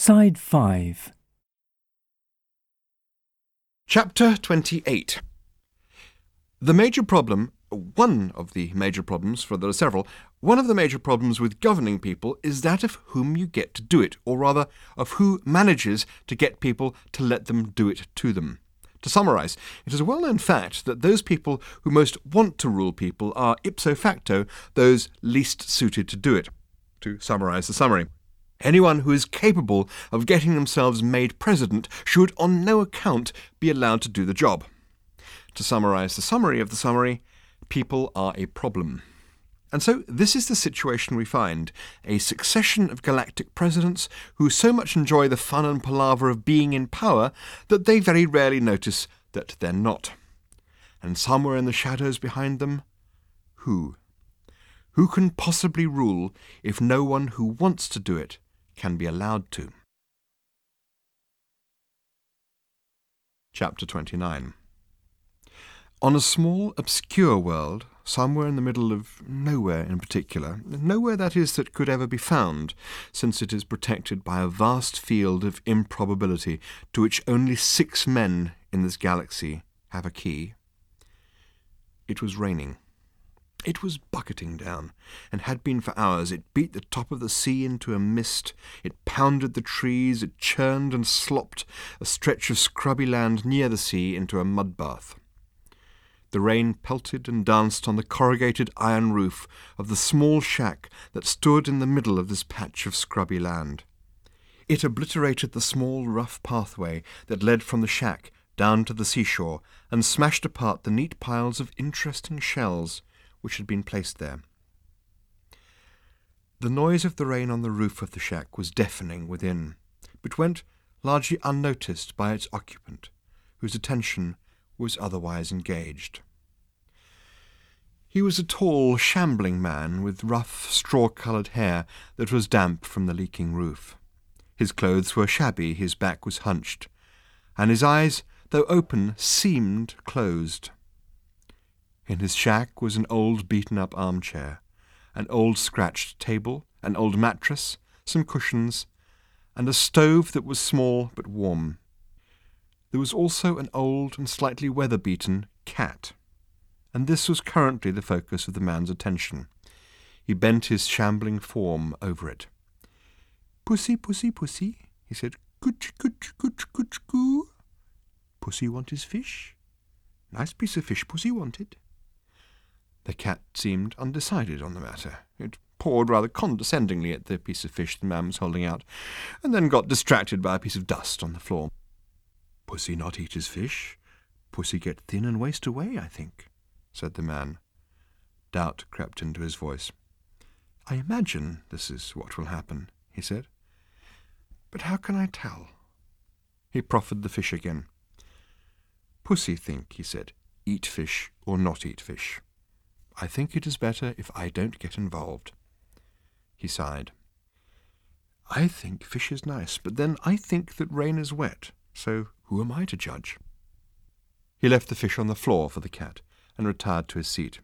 Side 5. Chapter 28. The major problem, one of the major problems, for there are several, one of the major problems with governing people is that of whom you get to do it, or rather, of who manages to get people to let them do it to them. To summarise, it is a well-known fact that those people who most want to rule people are ipso facto those least suited to do it. To summarise the summary. Anyone who is capable of getting themselves made president should on no account be allowed to do the job. To summarise the summary of the summary, people are a problem. And so this is the situation we find, a succession of galactic presidents who so much enjoy the fun and palaver of being in power that they very rarely notice that they're not. And somewhere in the shadows behind them, who? Who can possibly rule if no one who wants to do it can be allowed to? Chapter 29. On a small, obscure world, somewhere in the middle of nowhere in particular, nowhere that is that could ever be found, since it is protected by a vast field of improbability to which only 6 men in this galaxy have a key, it was raining. It was bucketing down, and had been for hours. It beat the top of the sea into a mist, it pounded the trees, it churned and slopped a stretch of scrubby land near the sea into a mud bath. The rain pelted and danced on the corrugated iron roof of the small shack that stood in the middle of this patch of scrubby land. It obliterated the small rough pathway that led from the shack down to the seashore, and smashed apart the neat piles of interesting shells which had been placed there. The noise of the rain on the roof of the shack was deafening within, but went largely unnoticed by its occupant, whose attention was otherwise engaged. He was a tall, shambling man with rough, straw-coloured hair that was damp from the leaking roof. His clothes were shabby, his back was hunched, and his eyes, though open, seemed closed. In his shack was an old beaten-up armchair, an old scratched table, an old mattress, some cushions, and a stove that was small but warm. There was also an old and slightly weather-beaten cat, and this was currently the focus of the man's attention. He bent his shambling form over it. "Pussy, pussy, pussy," he said. "Cooch, cooch, cooch, cooch, coo. Pussy want his fish? Nice piece of fish pussy wanted." The cat seemed undecided on the matter. It pawed rather condescendingly at the piece of fish the man was holding out, and then got distracted by a piece of dust on the floor. "Pussy not eat his fish. Pussy get thin and waste away, I think," said the man. Doubt crept into his voice. "I imagine this is what will happen," he said. "But how can I tell?" He proffered the fish again. "Pussy think," he said, "eat fish or not eat fish. I think it is better if I don't get involved." He sighed. "I think fish is nice, but then I think that rain is wet, so who am I to judge?" He left the fish on the floor for the cat, and retired to his seat.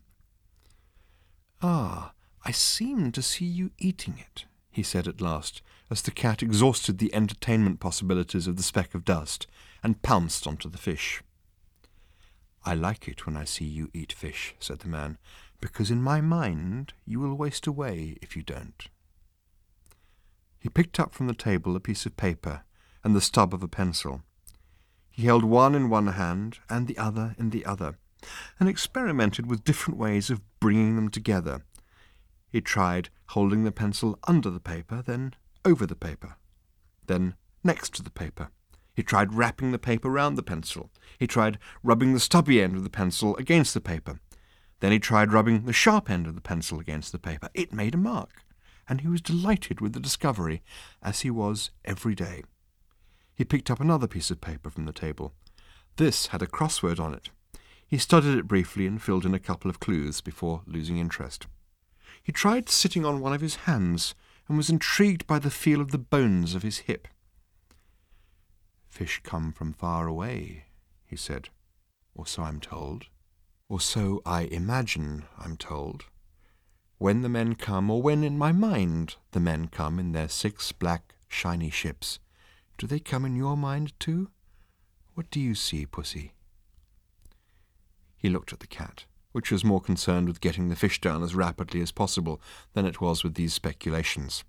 "Ah, I seem to see you eating it," he said at last, as the cat exhausted the entertainment possibilities of the speck of dust, and pounced onto the fish. "I like it when I see you eat fish," said the man, "because in my mind you will waste away if you don't." He picked up from the table a piece of paper and the stub of a pencil. He held one in one hand and the other in the other, and experimented with different ways of bringing them together. He tried holding the pencil under the paper, then over the paper, then next to the paper. He tried wrapping the paper round the pencil. He tried rubbing the stubby end of the pencil against the paper. Then he tried rubbing the sharp end of the pencil against the paper. It made a mark, and he was delighted with the discovery, as he was every day. He picked up another piece of paper from the table. This had a crossword on it. He studied it briefly and filled in a couple of clues before losing interest. He tried sitting on one of his hands, and was intrigued by the feel of the bones of his hip. "Fish come from far away," he said, "or so I'm told. Or so I imagine I'm told. When the men come, or when in my mind the men come in their 6 black, shiny ships, Do they come in your mind too? What do you see, Pussy?" He looked at the cat, which was more concerned with getting the fish down as rapidly as possible than it was with these speculations.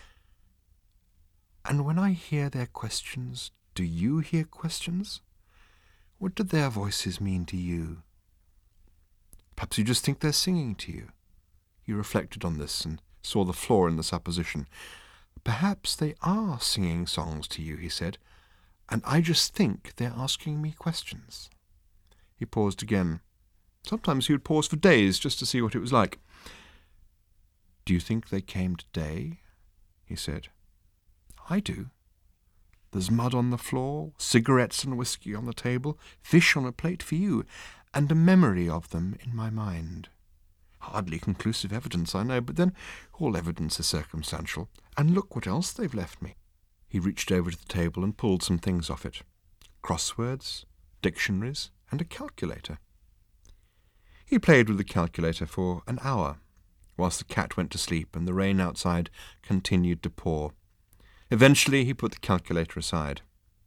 "And when I hear their questions, do you hear questions? What do their voices mean to you? Perhaps you just think they're singing to you." He reflected on this and saw the flaw in the supposition. "Perhaps they are singing songs to you," he said, "and I just think they're asking me questions." He paused again. Sometimes he would pause for days just to see what it was like. "Do you think they came today?" he said. "I do. There's mud on the floor, cigarettes and whiskey on the table, fish on a plate for you, and a memory of them in my mind. Hardly conclusive evidence, I know, but then all evidence is circumstantial. And look what else they've left me." He reached over to the table and pulled some things off it. Crosswords, dictionaries, and a calculator. He played with the calculator for an hour, whilst the cat went to sleep and the rain outside continued to pour. Eventually he put the calculator aside.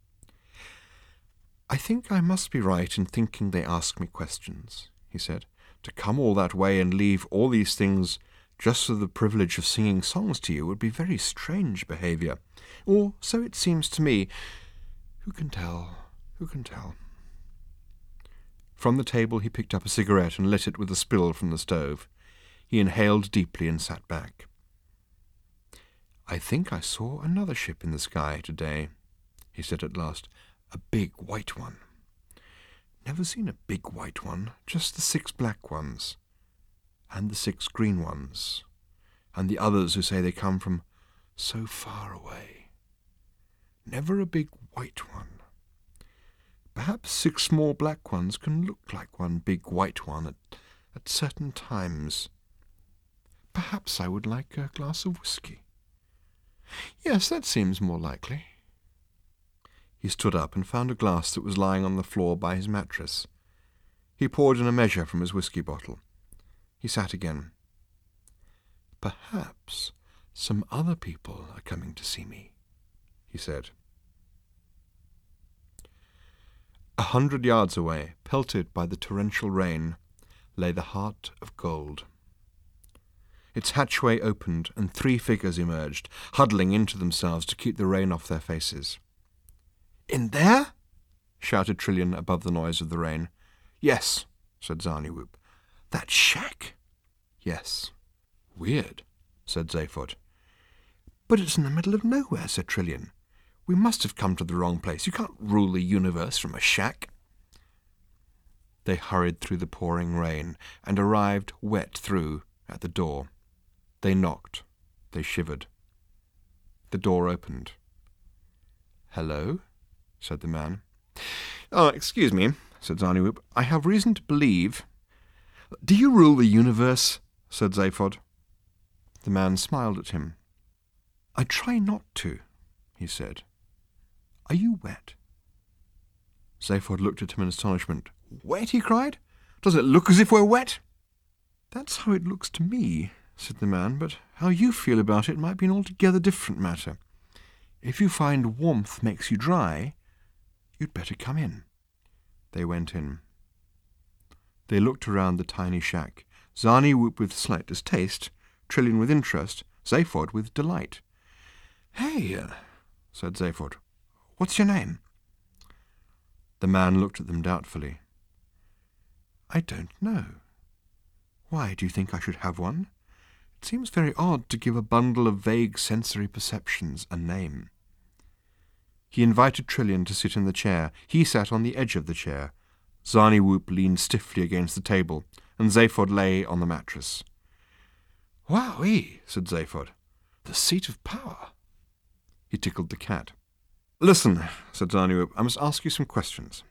"I think I must be right in thinking they ask me questions," he said. "To come all that way and leave all these things just for the privilege of singing songs to you would be very strange behaviour. Or so it seems to me. Who can tell? Who can tell?" From the table he picked up a cigarette and lit it with a spill from the stove. He inhaled deeply and sat back. "I think I saw another ship in the sky today," he said at last. "A big white one. Never seen a big white one, just the 6 black ones, and the 6 green ones, and the others who say they come from so far away. Never a big white one. Perhaps 6 small black ones can look like one big white one at certain times. Perhaps I would like a glass of whiskey. Yes, that seems more likely." He stood up and found a glass that was lying on the floor by his mattress. He poured in a measure from his whiskey bottle. He sat again. "Perhaps some other people are coming to see me," he said. 100 yards away, pelted by the torrential rain, lay the Heart of Gold. Its hatchway opened, and 3 figures emerged, huddling into themselves to keep the rain off their faces. "In there?" shouted Trillian above the noise of the rain. "Yes," said Zarniwoop. "That shack?" "Yes." "Weird," said Zaphod. "But it's in the middle of nowhere," said Trillian. "We must have come to the wrong place. You can't rule the universe from a shack." They hurried through the pouring rain and arrived wet through at the door. They knocked. They shivered. The door opened. "Hello?" said the man. "Oh, excuse me," said Zarniwoop. "I have reason to believe—" "Do you rule the universe?" said Zaphod. The man smiled at him. "I try not to," he said. "Are you wet?" Zaphod looked at him in astonishment. "Wet?" he cried. "Does it look as if we're wet?" "That's how it looks to me," said the man, "but how you feel about it might be an altogether different matter. If you find warmth makes you dry, you'd better come in." They went in. They looked around the tiny shack, Zarniwoop with slight distaste, Trillian with interest, Zaphod with delight. "Hey," said Zaphod, "what's your name?" The man looked at them doubtfully. "I don't know. Why, do you think I should have one? It seems very odd to give a bundle of vague sensory perceptions a name." He invited Trillian to sit in the chair. He sat on the edge of the chair. Zarniwoop leaned stiffly against the table, and Zaphod lay on the mattress. "Wowee," said Zaphod. "The seat of power." He tickled the cat. "Listen," said Zarniwoop, "I must ask you some questions."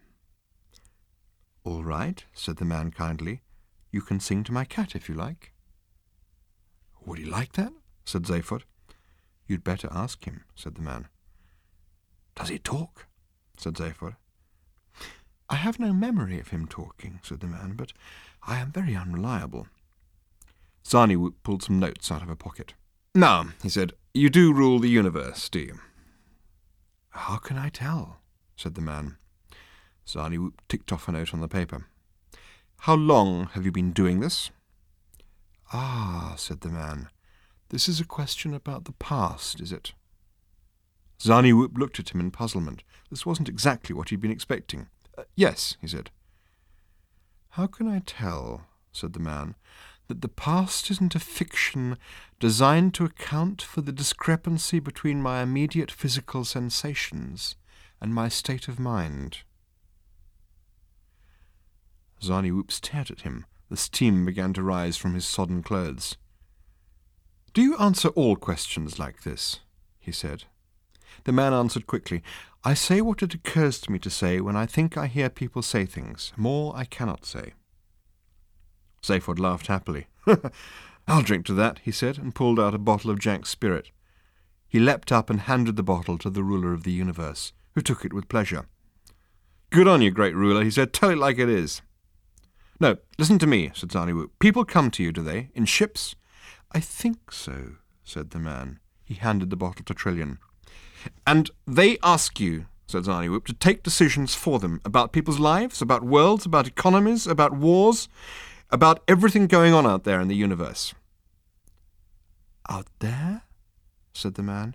"All right," said the man kindly. "You can sing to my cat if you like." "Would he like that?" said Zaphod. "You'd better ask him," said the man. "Does he talk?" said Zaphod. "I have no memory of him talking," said the man, "but I am very unreliable." Zarniwoop pulled some notes out of a pocket. "Now," he said, "you do rule the universe, do you?" "How can I tell?" said the man. Zarniwoop ticked off a note on the paper. "How long have you been doing this?" "Ah," said the man, "this is a question about the past, is it?" Zarniwoop looked at him in puzzlement. This wasn't exactly what he'd been expecting. "Yes," he said. "How can I tell," said the man, "that the past isn't a fiction designed to account for the discrepancy between my immediate physical sensations and my state of mind?" Zarniwoop stared at him. The steam began to rise from his sodden clothes. "Do you answer all questions like this?" he said. The man answered quickly. "I say what it occurs to me to say when I think I hear people say things. More I cannot say." Zaphod laughed happily. "I'll drink to that," he said, and pulled out a bottle of Jack's spirit. He leapt up and handed the bottle to the ruler of the universe, who took it with pleasure. "Good on you, great ruler," he said. "Tell it like it is." "No, listen to me," said Zarniwoop. "People come to you, do they? In ships?" "I think so," said the man. He handed the bottle to Trillian. "And they ask you," said Zarniwoop, "to take decisions for them about people's lives, about worlds, about economies, about wars, about everything going on out there in the universe." "Out there?" said the man.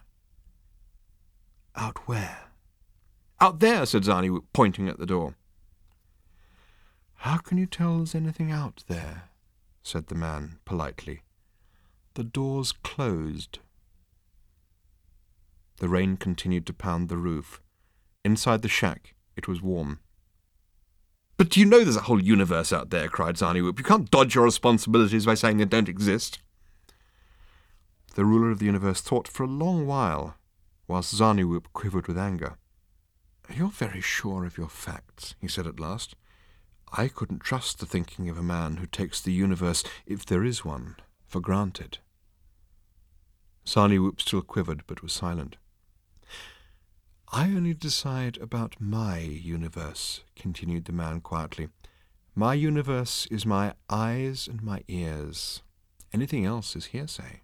"Out where?" "Out there," said Zarniwoop, pointing at the door. "How can you tell there's anything out there?" said the man politely. "The door's closed." The rain continued to pound the roof. Inside the shack, it was warm. "But you know there's a whole universe out there," cried Zarniwoop. "You can't dodge your responsibilities by saying they don't exist." The ruler of the universe thought for a long whilst Zarniwoop quivered with anger. "You're very sure of your facts," he said at last. "I couldn't trust the thinking of a man who takes the universe, if there is one, for granted." Zarniwoop still quivered, but was silent. "I only decide about my universe," continued the man quietly. "My universe is my eyes and my ears. Anything else is hearsay."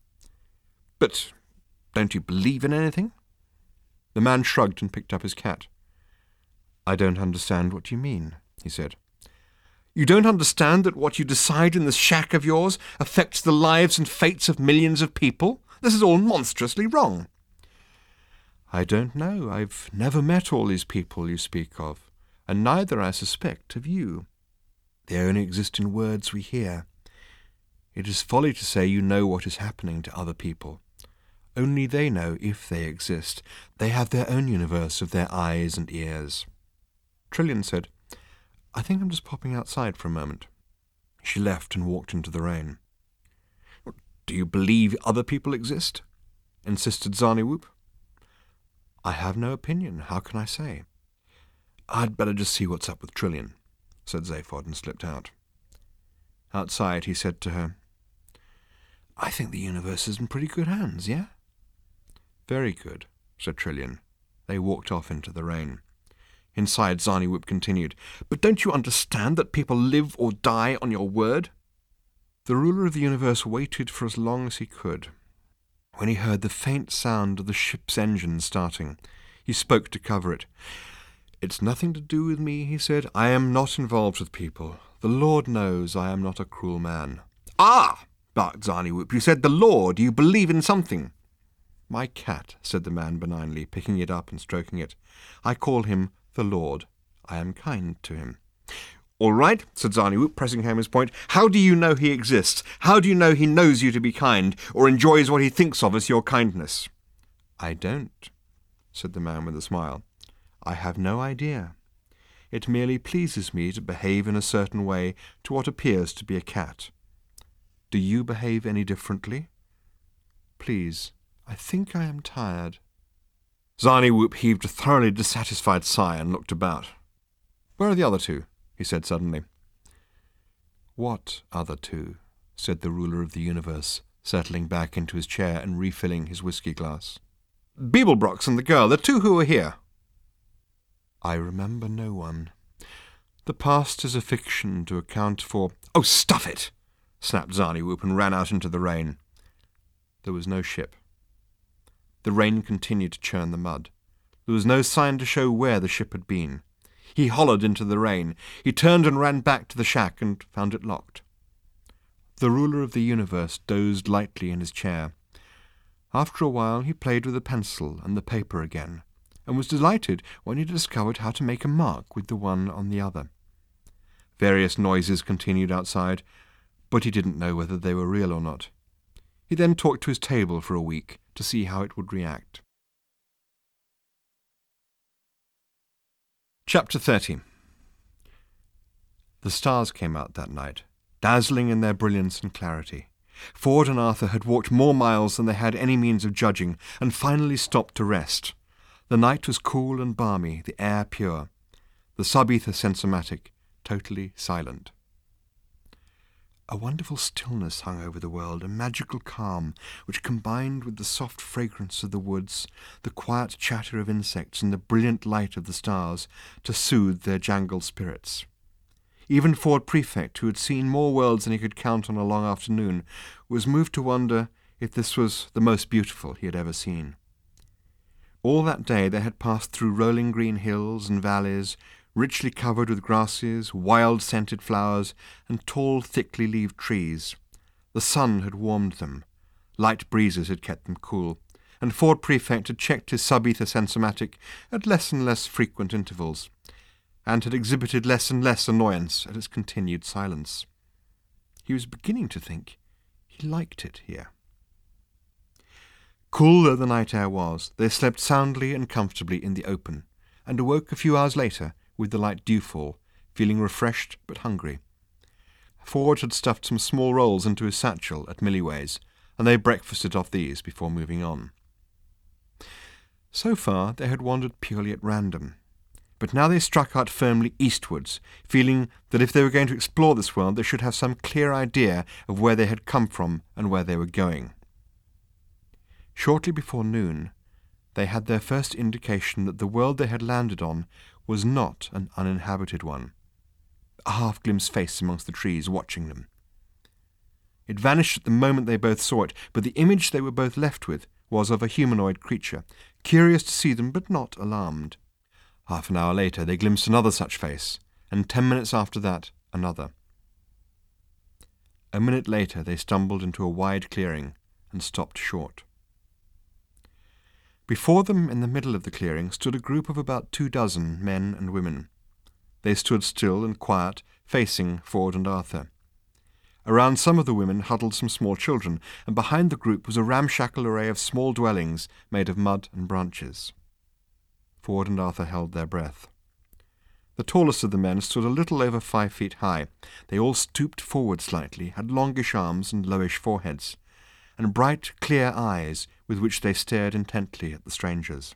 "But don't you believe in anything?" The man shrugged and picked up his cat. "I don't understand what you mean," he said. "You don't understand that what you decide in this shack of yours affects the lives and fates of millions of people? This is all monstrously wrong." "I don't know. I've never met all these people you speak of, and neither, I suspect, have you. They only exist in words we hear. It is folly to say you know what is happening to other people. Only they know if they exist. They have their own universe of their eyes and ears." Trillian said, "I think I'm just popping outside for a moment." She left and walked into the rain. "Do you believe other people exist?" insisted Zarniwoop. "I have no opinion. How can I say?" "I'd better just see what's up with Trillian," said Zaphod, and slipped out. Outside, he said to her, "I think the universe is in pretty good hands, yeah?" "Very good," said Trillian. They walked off into the rain. Inside, Zarniwoop continued, "But don't you understand that people live or die on your word?" The ruler of the universe waited for as long as he could. When he heard the faint sound of the ship's engine starting, he spoke to cover it. "It's nothing to do with me," he said. "I am not involved with people. The Lord knows I am not a cruel man." "Ah!" barked Zarniwoop. "You said the Lord. You believe in something." "My cat," said the man benignly, picking it up and stroking it. "I call him the Lord. I am kind to him." "All right," said Zarniwoop, pressing home his point. "How do you know he exists? How do you know he knows you to be kind, or enjoys what he thinks of as your kindness?" "I don't," said the man with a smile. "I have no idea. It merely pleases me to behave in a certain way to what appears to be a cat. Do you behave any differently? Please, I think I am tired." Zarniwoop heaved a thoroughly dissatisfied sigh and looked about. "Where are the other two?" he said suddenly. "What other two?" said the ruler of the universe, settling back into his chair and refilling his whiskey glass. "Beeblebrox and the girl, the two who were here." "I remember no one. The past is a fiction to account for—" "Oh, stuff it!" snapped Zarniwoop and ran out into the rain. There was no ship. The rain continued to churn the mud. There was no sign to show where the ship had been. He hollered into the rain. He turned and ran back to the shack and found it locked. The ruler of the universe dozed lightly in his chair. After a while he played with the pencil and the paper again, and was delighted when he discovered how to make a mark with the one on the other. Various noises continued outside, but he didn't know whether they were real or not. He then talked to his table for a week to see how it would react. Chapter 30. The stars came out that night, dazzling in their brilliance and clarity. Ford and Arthur had walked more miles than they had any means of judging, and finally stopped to rest. The night was cool and balmy, the air pure, the sub-ether sensomatic totally silent. A wonderful stillness hung over the world, a magical calm, which combined with the soft fragrance of the woods, the quiet chatter of insects, and the brilliant light of the stars, to soothe their jangled spirits. Even Ford Prefect, who had seen more worlds than he could count on a long afternoon, was moved to wonder if this was the most beautiful he had ever seen. All that day they had passed through rolling green hills and valleys, richly covered with grasses, wild scented flowers, and tall, thickly leaved trees. The sun had warmed them. Light breezes had kept them cool, and Ford Prefect had checked his sub-ether sensomatic at less and less frequent intervals, and had exhibited less and less annoyance at its continued silence. He was beginning to think he liked it here. Cool though the night air was, they slept soundly and comfortably in the open, and awoke a few hours later with the light dewfall, feeling refreshed but hungry. Ford had stuffed some small rolls into his satchel at Milliway's, and they breakfasted off these before moving on. So far they had wandered purely at random, but now they struck out firmly eastwards, feeling that if they were going to explore this world they should have some clear idea of where they had come from and where they were going. Shortly before noon, they had their first indication that the world they had landed on was not an uninhabited one. A half-glimpsed face amongst the trees watching them. It vanished at the moment they both saw it, but the image they were both left with was of a humanoid creature, curious to see them but not alarmed. Half an hour later they glimpsed another such face, and 10 minutes after that, another. A minute later they stumbled into a wide clearing and stopped short. Before them, in the middle of the clearing, stood a group of about 24 men and women. They stood still and quiet, facing Ford and Arthur. Around some of the women huddled some small children, and behind the group was a ramshackle array of small dwellings made of mud and branches. Ford and Arthur held their breath. The tallest of the men stood a little over 5 feet high. They all stooped forward slightly, had longish arms and lowish foreheads, and bright, clear eyes with which they stared intently at the strangers.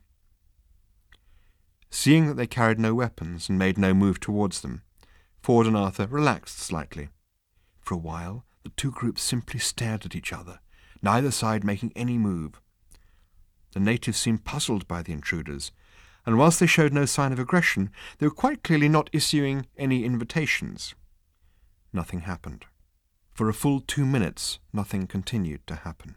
Seeing that they carried no weapons and made no move towards them, Ford and Arthur relaxed slightly. For a while the two groups simply stared at each other, neither side making any move. The natives seemed puzzled by the intruders, and whilst they showed no sign of aggression, they were quite clearly not issuing any invitations. Nothing happened. For a full 2 minutes, nothing continued to happen.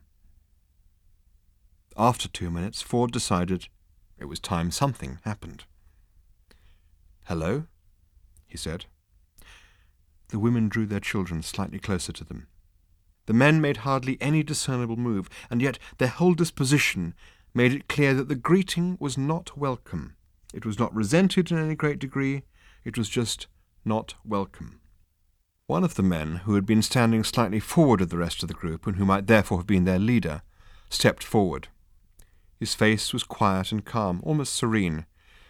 After 2 minutes, Ford decided it was time something happened. "Hello?" he said. The women drew their children slightly closer to them. The men made hardly any discernible move, and yet their whole disposition made it clear that the greeting was not welcome. It was not resented in any great degree, it was just not welcome. One of the men, who had been standing slightly forward of the rest of the group, and who might therefore have been their leader, stepped forward. His face was quiet and calm, almost serene.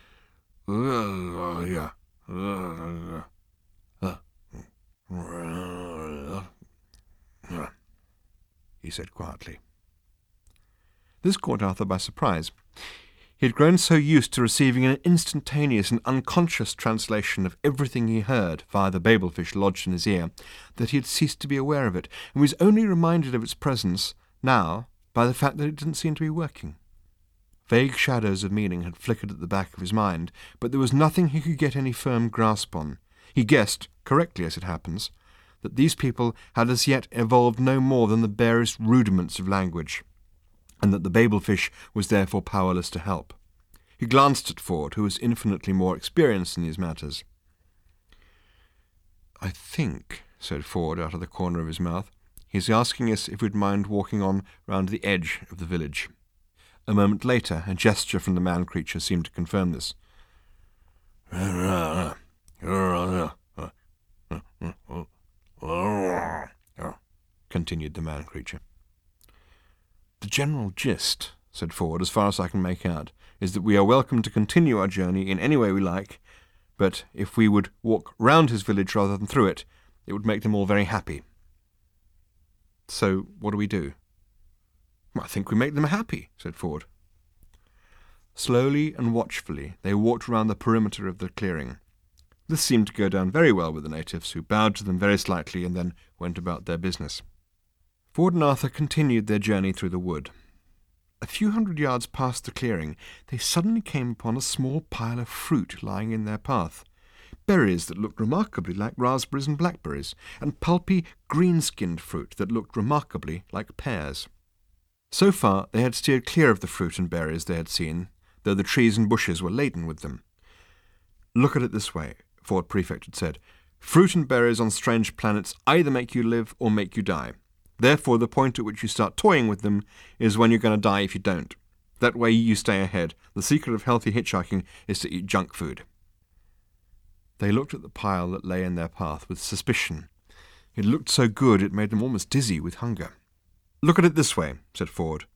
He said quietly. This caught Arthur by surprise. He had grown so used to receiving an instantaneous and unconscious translation of everything he heard via the babelfish lodged in his ear that he had ceased to be aware of it, and was only reminded of its presence now by the fact that it didn't seem to be working. Vague shadows of meaning had flickered at the back of his mind, but there was nothing he could get any firm grasp on. He guessed, correctly as it happens, that these people had as yet evolved no more than the barest rudiments of language, and that the babelfish was therefore powerless to help. He glanced at Ford, who was infinitely more experienced in these matters. "I think," said Ford out of the corner of his mouth, "he's asking us if we'd mind walking on round the edge of the village." A moment later, a gesture from the man-creature seemed to confirm this. Continued the man-creature. "The general gist," said Ford, "as far as I can make out, is that we are welcome to continue our journey in any way we like, but if we would walk round his village rather than through it, it would make them all very happy." "So what do we do?" "I think we make them happy," said Ford. Slowly and watchfully they walked round the perimeter of the clearing. This seemed to go down very well with the natives, who bowed to them very slightly and then went about their business. Ford and Arthur continued their journey through the wood. A few hundred yards past the clearing, they suddenly came upon a small pile of fruit lying in their path. Berries that looked remarkably like raspberries and blackberries, and pulpy, green-skinned fruit that looked remarkably like pears. So far they had steered clear of the fruit and berries they had seen, though the trees and bushes were laden with them. "Look at it this way," Ford Prefect had said. "Fruit and berries on strange planets either make you live or make you die. Therefore, the point at which you start toying with them is when you're going to die if you don't. That way you stay ahead. The secret of healthy hitchhiking is to eat junk food." They looked at the pile that lay in their path with suspicion. It looked so good it made them almost dizzy with hunger. "Look at it this way," said Ford.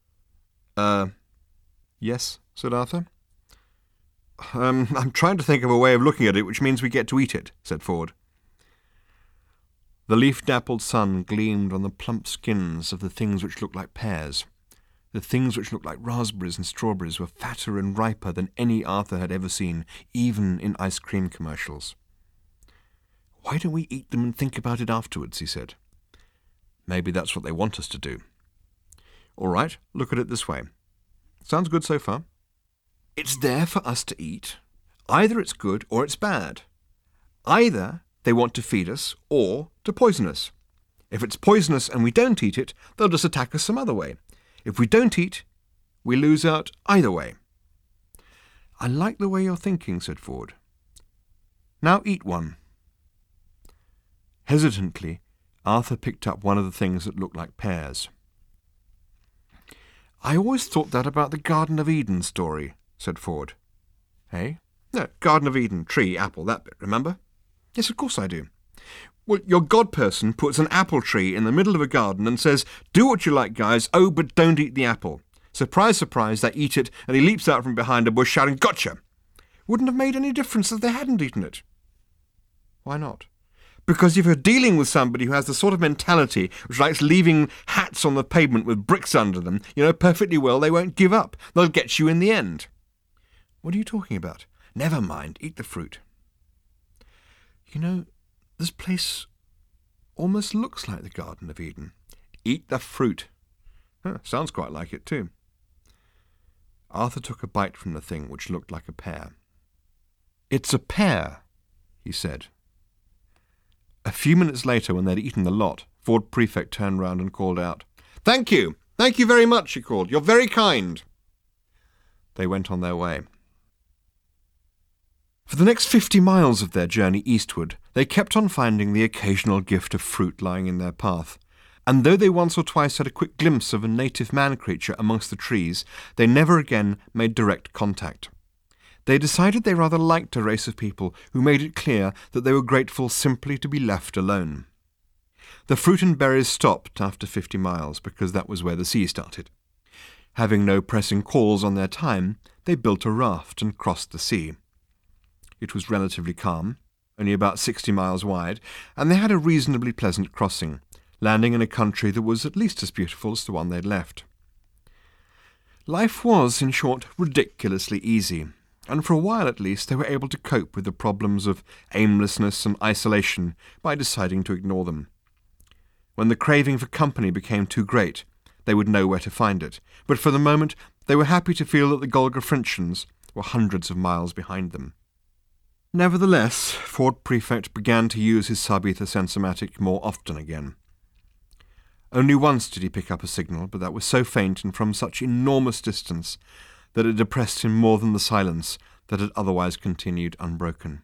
Yes," said Arthur. I'm trying to think of a way of looking at it which means we get to eat it," said Ford. The leaf-dappled sun gleamed on the plump skins of the things which looked like pears. The things which looked like raspberries and strawberries were fatter and riper than any Arthur had ever seen, even in ice cream commercials. "Why don't we eat them and think about it afterwards?" he said. "Maybe that's what they want us to do." "All right, look at it this way. Sounds good so far. It's there for us to eat. Either it's good or it's bad. Either they want to feed us or to poison us. If it's poisonous and we don't eat it, they'll just attack us some other way. If we don't eat, we lose out either way." "I like the way you're thinking," said Ford. "Now eat one." Hesitantly, Arthur picked up one of the things that looked like pears. "I always thought that about the Garden of Eden story," said Ford. "Hey?" "No, Garden of Eden, tree, apple, that bit, remember?" "Yes, of course I do." "Well, your god person puts an apple tree in the middle of a garden and says, 'Do what you like, guys, oh, but don't eat the apple.' Surprise, surprise, they eat it, and he leaps out from behind a bush shouting, 'Gotcha!' Wouldn't have made any difference if they hadn't eaten it." "Why not?" "Because if you're dealing with somebody who has the sort of mentality which likes leaving hats on the pavement with bricks under them, you know perfectly well they won't give up. They'll get you in the end." "What are you talking about?" "Never mind, eat the fruit." "You know, this place almost looks like the Garden of Eden." "Eat the fruit." Sounds quite like it, too. Arthur took a bite from the thing which looked like a pear. "It's a pear," he said. A few minutes later, when they'd eaten the lot, Ford Prefect turned round and called out, "Thank you! Thank you very much," he called. "You're very kind." They went on their way. For the next 50 miles of their journey eastward, they kept on finding the occasional gift of fruit lying in their path, and though they once or twice had a quick glimpse of a native man-creature amongst the trees, they never again made direct contact. They decided they rather liked a race of people who made it clear that they were grateful simply to be left alone. The fruit and berries stopped after 50 miles because that was where the sea started. Having no pressing calls on their time, they built a raft and crossed the sea. It was relatively calm, only about 60 miles wide, and they had a reasonably pleasant crossing, landing in a country that was at least as beautiful as the one they'd left. Life was, in short, ridiculously easy, and for a while at least they were able to cope with the problems of aimlessness and isolation by deciding to ignore them. When the craving for company became too great, they would know where to find it, but for the moment they were happy to feel that the Golgafrintians were hundreds of miles behind them. Nevertheless, Ford Prefect began to use his sub-ether sensomatic more often again. Only once did he pick up a signal, but that was so faint and from such enormous distance that it depressed him more than the silence that had otherwise continued unbroken.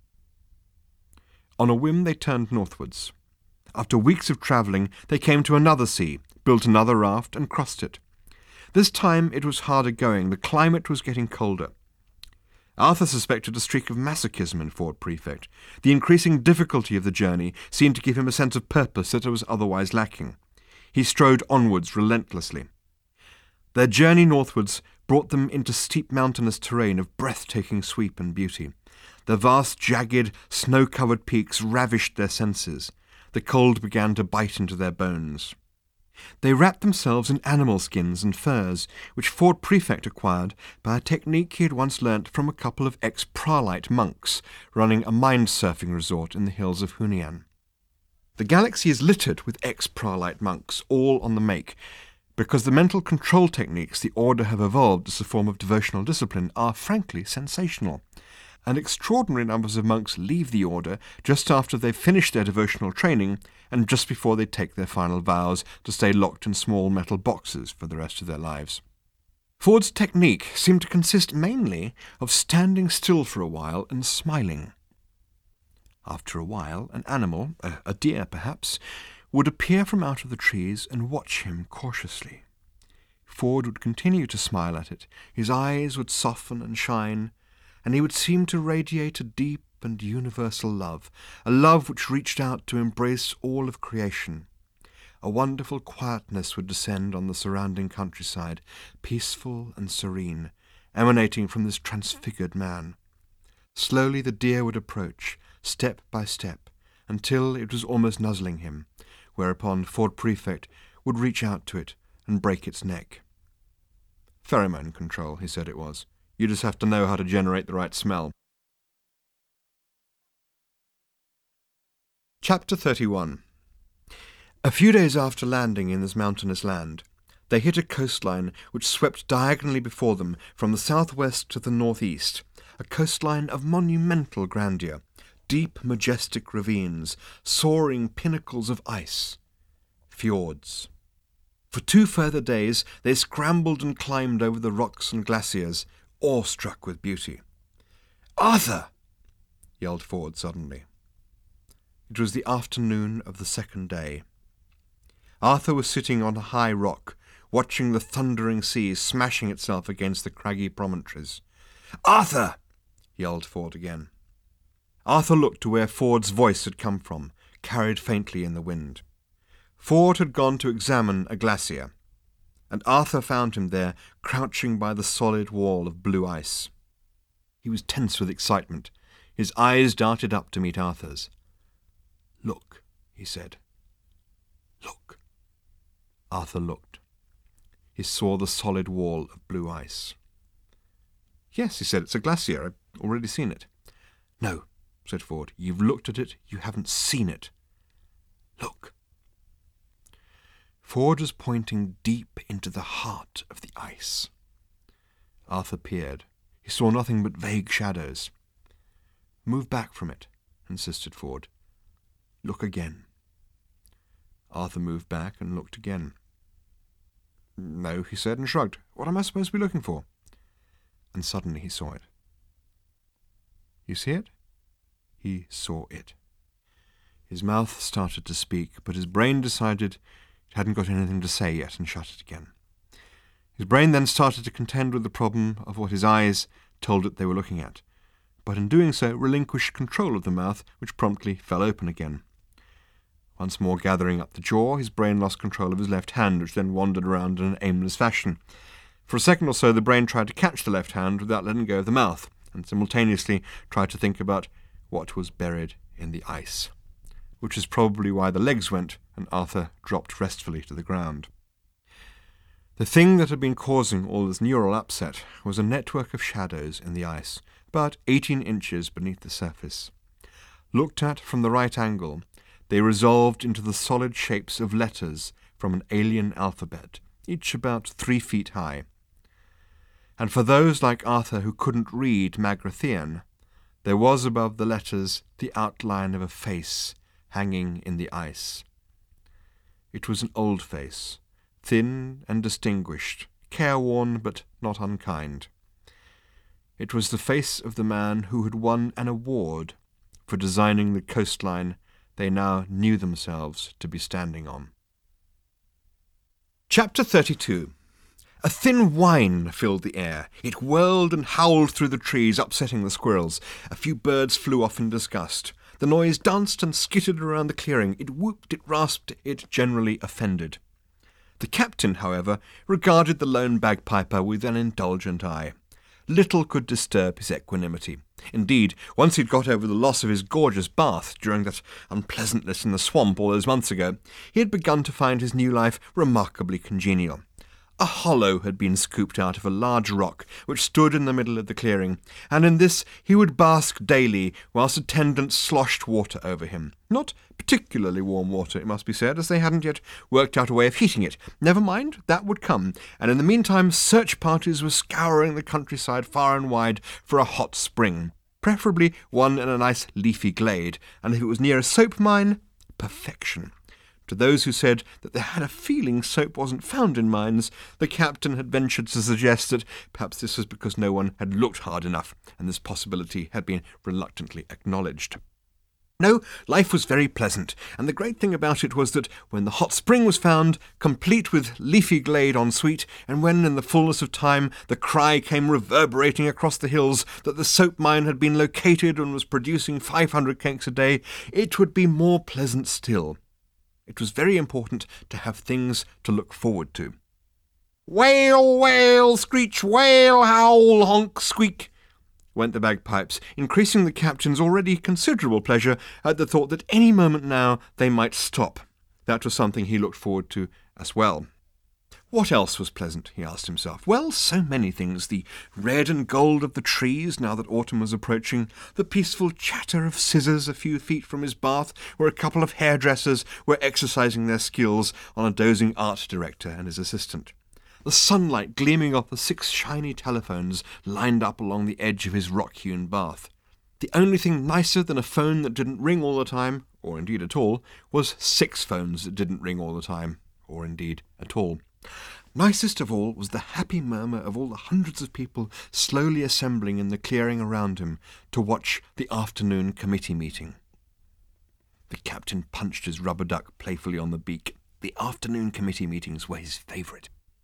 On a whim they turned northwards. After weeks of travelling, they came to another sea, built another raft, and crossed it. This time it was harder going. The climate was getting colder. Arthur suspected a streak of masochism in Ford Prefect. The increasing difficulty of the journey seemed to give him a sense of purpose that was otherwise lacking. He strode onwards relentlessly. Their journey northwards brought them into steep mountainous terrain of breathtaking sweep and beauty. The vast, jagged, snow-covered peaks ravished their senses. The cold began to bite into their bones. They wrapped themselves in animal skins and furs, which Ford Prefect acquired by a technique he had once learnt from a couple of ex-Pralite monks running a mind-surfing resort in the hills of Hunayan. The galaxy is littered with ex-Pralite monks, all on the make, because the mental control techniques the Order have evolved as a form of devotional discipline are frankly sensational. And extraordinary numbers of monks leave the Order just after they've finished their devotional training and just before they take their final vows to stay locked in small metal boxes for the rest of their lives. Ford's technique seemed to consist mainly of standing still for a while and smiling. After a while, an animal, a deer perhaps, would appear from out of the trees and watch him cautiously. Ford would continue to smile at it, his eyes would soften and shine, and he would seem to radiate a deep and universal love, a love which reached out to embrace all of creation. A wonderful quietness would descend on the surrounding countryside, peaceful and serene, emanating from this transfigured man. Slowly the deer would approach, step by step, until it was almost nuzzling him, whereupon Ford Prefect would reach out to it and break its neck. Pheromone control, he said it was. You just have to know how to generate the right smell. Chapter 31. A few days after landing in this mountainous land, they hit a coastline which swept diagonally before them from the southwest to the northeast, a coastline of monumental grandeur, deep, majestic ravines, soaring pinnacles of ice, fjords. For 2 further days they scrambled and climbed over the rocks and glaciers, awestruck with beauty. "Arthur!" yelled Ford suddenly. It was the afternoon of the second day. Arthur was sitting on a high rock, watching the thundering sea smashing itself against the craggy promontories. "Arthur!" yelled Ford again. Arthur looked to where Ford's voice had come from, carried faintly in the wind. Ford had gone to examine a glacier, and Arthur found him there, crouching by the solid wall of blue ice. He was tense with excitement. His eyes darted up to meet Arthur's. "Look," he said. "Look." Arthur looked. He saw the solid wall of blue ice. "Yes," he said, "it's a glacier. I've already seen it." "No," said Ford. "You've looked at it. You haven't seen it. Look." Ford was pointing deep into the heart of the ice. Arthur peered. He saw nothing but vague shadows. "Move back from it," insisted Ford. "Look again." Arthur moved back and looked again. "No," he said, and shrugged. "What am I supposed to be looking for?" And suddenly he saw it. "You see it?" He saw it. His mouth started to speak, but his brain decided it hadn't got anything to say yet and shut it again. His brain then started to contend with the problem of what his eyes told it they were looking at, but in doing so relinquished control of the mouth, which promptly fell open again. Once more gathering up the jaw, his brain lost control of his left hand, which then wandered around in an aimless fashion. For a second or so the brain tried to catch the left hand without letting go of the mouth, and simultaneously tried to think about what was buried in the ice, which is probably why the legs went and Arthur dropped restfully to the ground. The thing that had been causing all this neural upset was a network of shadows in the ice, about 18 inches beneath the surface. Looked at from the right angle, they resolved into the solid shapes of letters from an alien alphabet, each about 3 feet high. And for those like Arthur who couldn't read Magrathian, there was above the letters the outline of a face hanging in the ice. It was an old face, thin and distinguished, careworn but not unkind. It was the face of the man who had won an award for designing the coastline they now knew themselves to be standing on. Chapter 32. A thin whine filled the air. It whirled and howled through the trees, upsetting the squirrels. A few birds flew off in disgust. The noise danced and skittered around the clearing. It whooped, it rasped, it generally offended. The captain, however, regarded the lone bagpiper with an indulgent eye. Little could disturb his equanimity. Indeed, once he'd got over the loss of his gorgeous bath during that unpleasantness in the swamp all those months ago, he had begun to find his new life remarkably congenial. A hollow had been scooped out of a large rock which stood in the middle of the clearing, and in this he would bask daily whilst attendants sloshed water over him. Not particularly warm water, it must be said, as they hadn't yet worked out a way of heating it. Never mind, that would come, and in the meantime search parties were scouring the countryside far and wide for a hot spring, preferably one in a nice leafy glade, and if it was near a soap mine, perfection. To those who said that they had a feeling soap wasn't found in mines, the captain had ventured to suggest that perhaps this was because no one had looked hard enough, and this possibility had been reluctantly acknowledged. No, life was very pleasant, and the great thing about it was that when the hot spring was found, complete with leafy glade en suite, and when in the fullness of time the cry came reverberating across the hills that the soap mine had been located and was producing 500 cakes a day, it would be more pleasant still. It was very important to have things to look forward to. Wail, wail, screech, wail, howl, honk, squeak, went the bagpipes, increasing the captain's already considerable pleasure at the thought that any moment now they might stop. That was something he looked forward to as well. What else was pleasant, he asked himself. Well, so many things. The red and gold of the trees, now that autumn was approaching, the peaceful chatter of scissors a few feet from his bath, where a couple of hairdressers were exercising their skills on a dozing art director and his assistant. The sunlight gleaming off the 6 shiny telephones lined up along the edge of his rock-hewn bath. The only thing nicer than a phone that didn't ring all the time, or indeed at all, was 6 phones that didn't ring all the time, or indeed at all. Nicest of all was the happy murmur of all the hundreds of people slowly assembling in the clearing around him to watch the afternoon committee meeting. The captain punched his rubber duck playfully on the beak. The afternoon committee meetings were his favourite.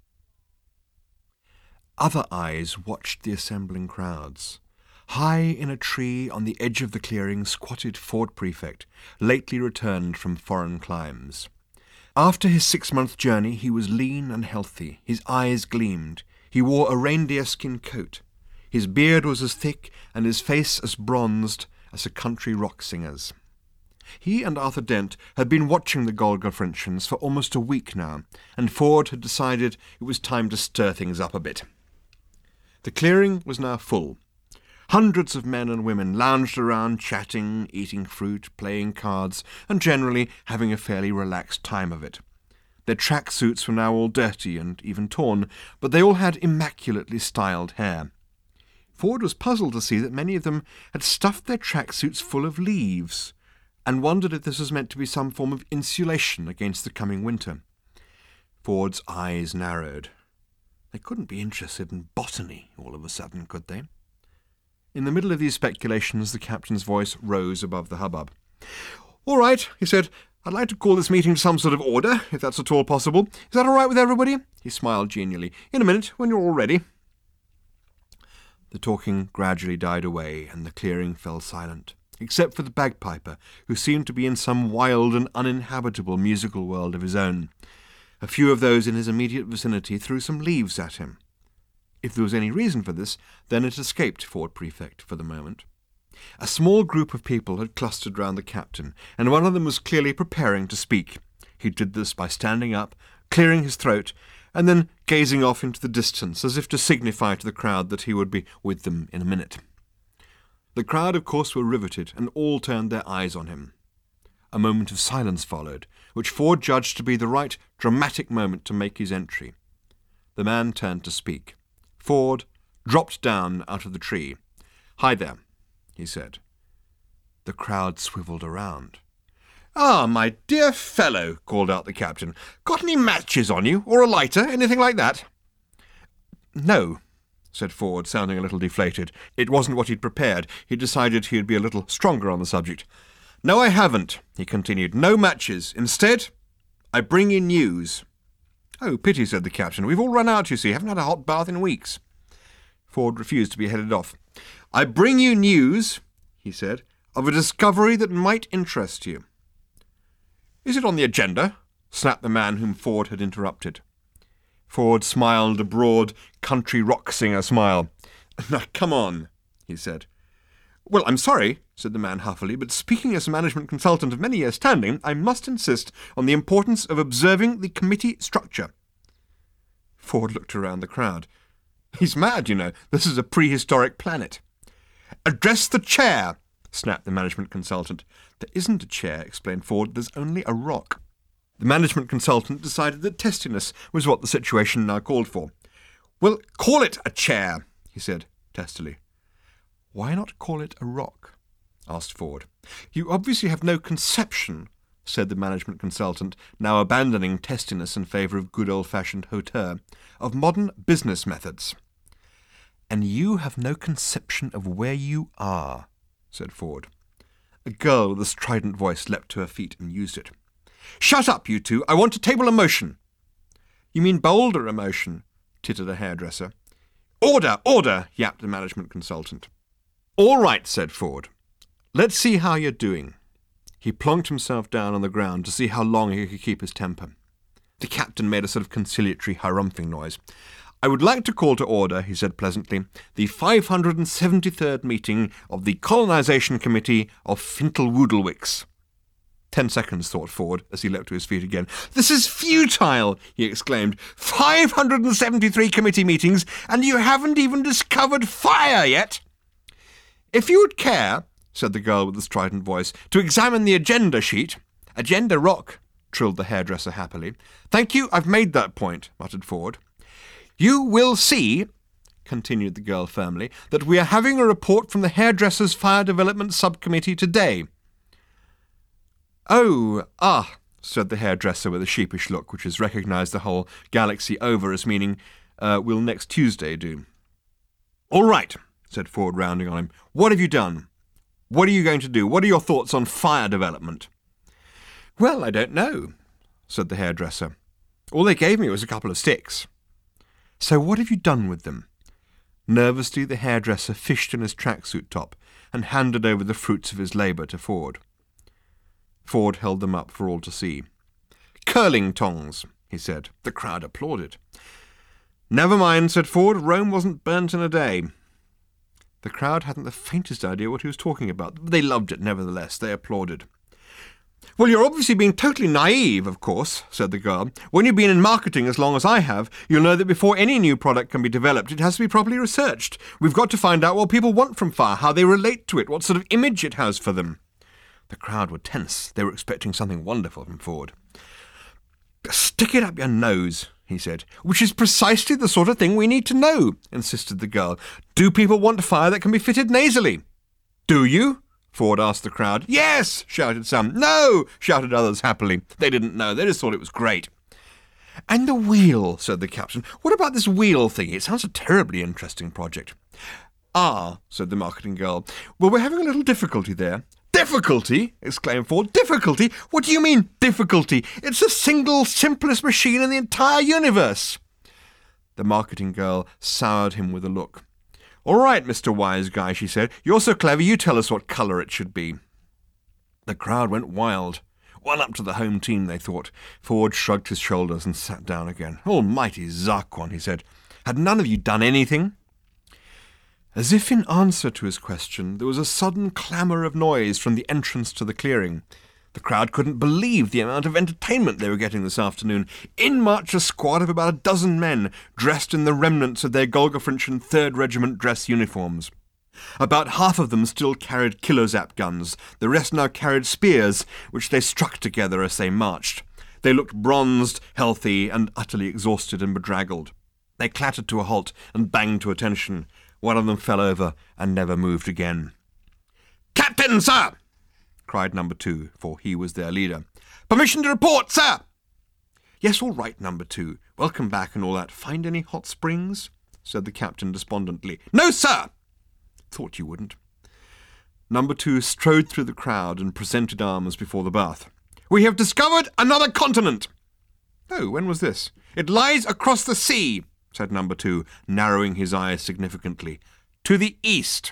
Other eyes watched the assembling crowds. High in a tree on the edge of the clearing squatted Ford Prefect, lately returned from foreign climes. After his 6-month journey he was lean and healthy. His eyes gleamed. He wore a reindeer-skin coat. His beard was as thick and his face as bronzed as a country rock singer's. He and Arthur Dent had been watching the Golgafrenchians for almost a week now, and Ford had decided it was time to stir things up a bit. The clearing was now full. Hundreds of men and women lounged around chatting, eating fruit, playing cards, and generally having a fairly relaxed time of it. Their track suits were now all dirty and even torn, but they all had immaculately styled hair. Ford was puzzled to see that many of them had stuffed their track suits full of leaves, and wondered if this was meant to be some form of insulation against the coming winter. Ford's eyes narrowed. They couldn't be interested in botany all of a sudden, could they? In the middle of these speculations, the captain's voice rose above the hubbub. "All right," he said. "I'd like to call this meeting to some sort of order, if that's at all possible. Is that all right with everybody?" He smiled genially. "In a minute, when you're all ready." The talking gradually died away, and the clearing fell silent, except for the bagpiper, who seemed to be in some wild and uninhabitable musical world of his own. A few of those in his immediate vicinity threw some leaves at him. If there was any reason for this, then it escaped Ford Prefect for the moment. A small group of people had clustered round the captain, and one of them was clearly preparing to speak. He did this by standing up, clearing his throat, and then gazing off into the distance as if to signify to the crowd that he would be with them in a minute. The crowd, of course, were riveted, and all turned their eyes on him. A moment of silence followed, which Ford judged to be the right dramatic moment to make his entry. The man turned to speak. Ford dropped down out of the tree. "Hi there," he said. The crowd swivelled around. "Ah, my dear fellow," called out the captain. "Got any matches on you, or a lighter, anything like that?" No, said Ford, sounding a little deflated. It wasn't what he'd prepared. He decided he'd be a little stronger on the subject. No, I haven't, he continued. No matches. Instead, I bring you news. Oh, pity, said the captain. We've all run out, you see. Haven't had a hot bath in weeks. Ford refused to be headed off. I bring you news, he said, of a discovery that might interest you. Is it on the agenda? Snapped the man whom Ford had interrupted. Ford smiled a broad country rock singer smile. Now, come on, he said. Well, I'm sorry, said the man huffily, but speaking as a management consultant of many years' standing, I must insist on the importance of observing the committee structure. Ford looked around the crowd. He's mad, you know. This is a prehistoric planet. Address the chair, snapped the management consultant. There isn't a chair, explained Ford. There's only a rock. The management consultant decided that testiness was what the situation now called for. Well, call it a chair, he said testily. Why not call it a rock? Asked Ford. You obviously have no conception, said the management consultant, now abandoning testiness in favour of good old-fashioned hauteur, of modern business methods. And you have no conception of where you are, said Ford. A girl with a strident voice leapt to her feet and used it. Shut up, you two! I want to table a motion. You mean bolder emotion, tittered a hairdresser. Order, order, yapped the management consultant. All right, said Ford. Let's see how you're doing. He plonked himself down on the ground to see how long he could keep his temper. The captain made a sort of conciliatory harumphing noise. I would like to call to order, he said pleasantly, the 573rd meeting of the Colonisation Committee of Fintelwoodlewicks. 10 seconds, thought Ford, as he leapt to his feet again. This is futile, he exclaimed. 573 committee meetings, and you haven't even discovered fire yet. If you would care, said the girl with the strident voice, to examine the agenda sheet. Agenda rock, trilled the hairdresser happily. Thank you, I've made that point, muttered Ford. You will see, continued the girl firmly, that we are having a report from the Hairdressers' Fire Development Subcommittee today. Said the hairdresser with a sheepish look, which has recognised the whole galaxy over as meaning, will next Tuesday do. All right, said Ford, rounding on him. What have you done? What are you going to do? What are your thoughts on fire development? Well, I don't know, said the hairdresser. All they gave me was a couple of sticks. So what have you done with them? Nervously, the hairdresser fished in his tracksuit top and handed over the fruits of his labour to Ford. Ford held them up for all to see. Curling tongs, he said. The crowd applauded. Never mind, said Ford. Rome wasn't burnt in a day. The crowd hadn't the faintest idea what he was talking about. They loved it, nevertheless. They applauded. Well, you're obviously being totally naive, of course, said the girl. When you've been in marketing as long as I have, you'll know that before any new product can be developed, it has to be properly researched. We've got to find out what people want from fire, how they relate to it, what sort of image it has for them. The crowd were tense. They were expecting something wonderful from Ford. Stick it up your nose, he said. Which is precisely the sort of thing we need to know, insisted the girl. Do people want fire that can be fitted nasally? Do you? Ford asked the crowd. Yes, shouted some. No, shouted others happily. They didn't know. They just thought it was great. And the wheel, said the captain. What about this wheel thing? It sounds a terribly interesting project. Ah, said the marketing girl. Well, we're having a little difficulty there. Difficulty? Exclaimed Ford. Difficulty? What do you mean, difficulty? It's the single simplest machine in the entire universe. The marketing girl soured him with a look. All right, Mr. Wise Guy, she said. You're so clever, you tell us what colour it should be. The crowd went wild. One up to the home team, they thought. Ford shrugged his shoulders and sat down again. Almighty Zarquon, he said. Had none of you done anything? As if in answer to his question, there was a sudden clamour of noise from the entrance to the clearing. The crowd couldn't believe the amount of entertainment they were getting this afternoon. In marched a squad of about a dozen men, dressed in the remnants of their Golgafrinchen 3rd Regiment dress uniforms. About half of them still carried kilozap guns. The rest now carried spears, which they struck together as they marched. They looked bronzed, healthy, and utterly exhausted and bedraggled. They clattered to a halt and banged to attention. One of them fell over and never moved again. "Captain, sir!" cried number 2, for he was their leader. "Permission to report, sir!" "Yes, all right, number 2. Welcome back and all that. Find any hot springs?" said the captain despondently. "No, sir!" "Thought you wouldn't." Number 2 strode through the crowd and presented arms before the bath. "We have discovered another continent!" "Oh, when was this?" "It lies across the sea," said Number 2, narrowing his eyes significantly. "To the east."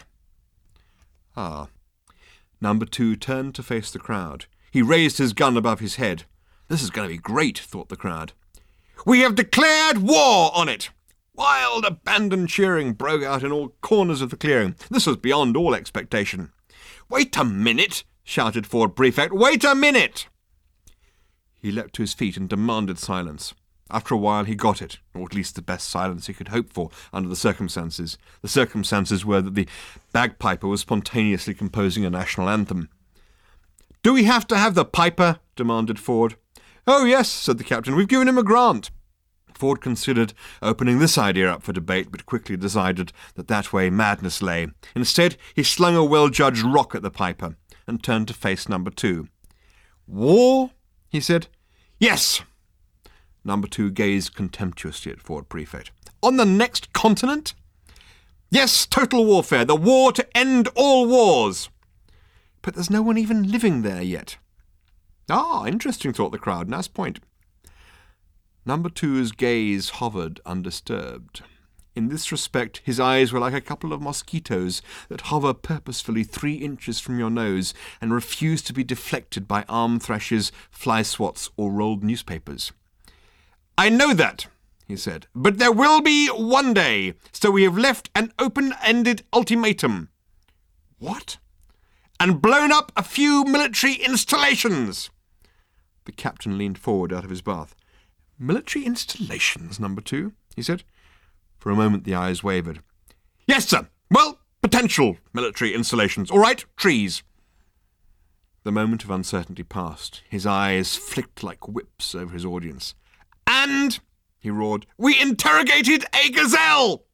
Ah. Number 2 turned to face the crowd. He raised his gun above his head. This is going to be great, thought the crowd. "We have declared war on it!" Wild, abandoned cheering broke out in all corners of the clearing. This was beyond all expectation. "Wait a minute!" shouted Ford Prefect. "Wait a minute!" He leapt to his feet and demanded silence. After a while he got it, or at least the best silence he could hope for under the circumstances. The circumstances were that the bagpiper was spontaneously composing a national anthem. "Do we have to have the piper?" demanded Ford. "Oh, yes," said the captain. "We've given him a grant." Ford considered opening this idea up for debate, but quickly decided that way madness lay. Instead, he slung a well-judged rock at the piper and turned to face Number 2. "War?" he said. "Yes." Number 2 gazed contemptuously at Ford Prefect. "On the next continent?" "Yes, total warfare, the war to end all wars." "But there's no one even living there yet." "Ah, interesting," thought the crowd. "Nice point." Number 2's gaze hovered undisturbed. In this respect, his eyes were like a couple of mosquitoes that hover purposefully 3 inches from your nose and refuse to be deflected by arm thrashes, fly swats, or rolled newspapers. "I know that," he said, "but there will be one day, so we have left an open-ended ultimatum." "What?" "And blown up a few military installations." The captain leaned forward out of his bath. "Military installations, Number 2?" he said. For a moment the eyes wavered. "Yes, sir. Well, potential military installations. All right, trees." The moment of uncertainty passed. His eyes flicked like whips over his audience. "And," he roared, "we interrogated a gazelle!"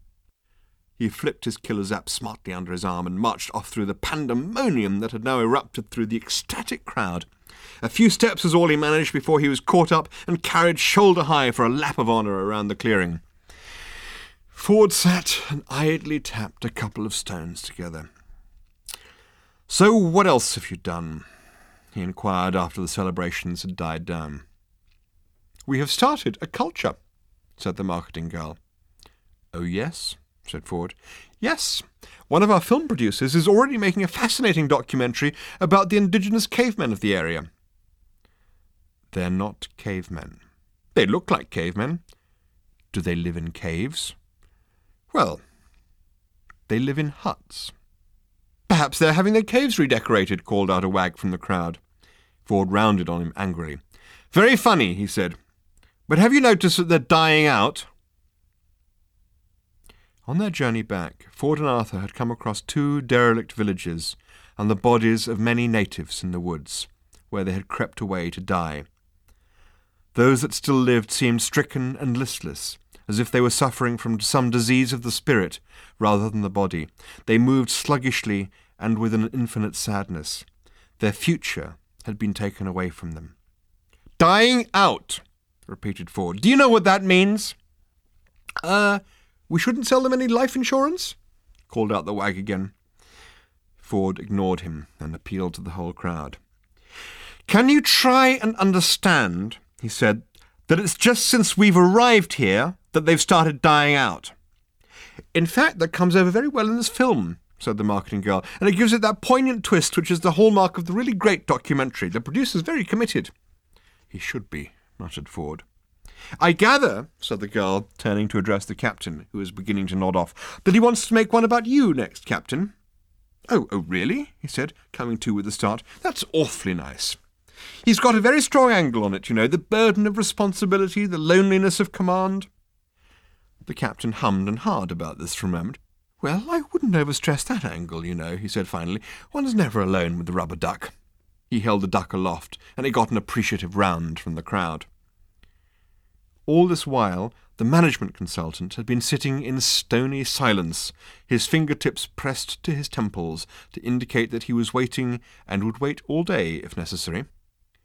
He flipped his killer zap smartly under his arm and marched off through the pandemonium that had now erupted through the ecstatic crowd. A few steps was all he managed before he was caught up and carried shoulder-high for a lap of honour around the clearing. Ford sat and idly tapped a couple of stones together. "So what else have you done?" he inquired after the celebrations had died down. "We have started a culture," said the marketing girl. "Oh, yes?" said Ford. "Yes. One of our film producers is already making a fascinating documentary about the indigenous cavemen of the area." "They're not cavemen." "They look like cavemen." "Do they live in caves?" "Well, they live in huts." "Perhaps they're having their caves redecorated," called out a wag from the crowd. Ford rounded on him angrily. "Very funny," he said. "But have you noticed that they're dying out?" On their journey back, Ford and Arthur had come across 2 derelict villages and the bodies of many natives in the woods, where they had crept away to die. Those that still lived seemed stricken and listless, as if they were suffering from some disease of the spirit rather than the body. They moved sluggishly and with an infinite sadness. Their future had been taken away from them. "Dying out," repeated Ford. "Do you know what that means?" We shouldn't sell them any life insurance?" called out the wag again. Ford ignored him and appealed to the whole crowd. "Can you try and understand," he said, "that it's just since we've arrived here that they've started dying out?" "In fact, that comes over very well in this film," said the marketing girl, "and it gives it that poignant twist which is the hallmark of the really great documentary. The producer's very committed." "He should be," muttered Ford. "I gather," said the girl, turning to address the captain, who was beginning to nod off, "that he wants to make one about you next, Captain." Oh, really?" he said, coming to with a start. "That's awfully nice. He's got a very strong angle on it, you know, the burden of responsibility, the loneliness of command." The captain hummed and hawed about this for a moment. "Well, I wouldn't overstress that angle, you know," he said finally. "One's never alone with the rubber duck." He held the duck aloft, and it got an appreciative round from the crowd. All this while, the management consultant had been sitting in stony silence, his fingertips pressed to his temples to indicate that he was waiting and would wait all day if necessary.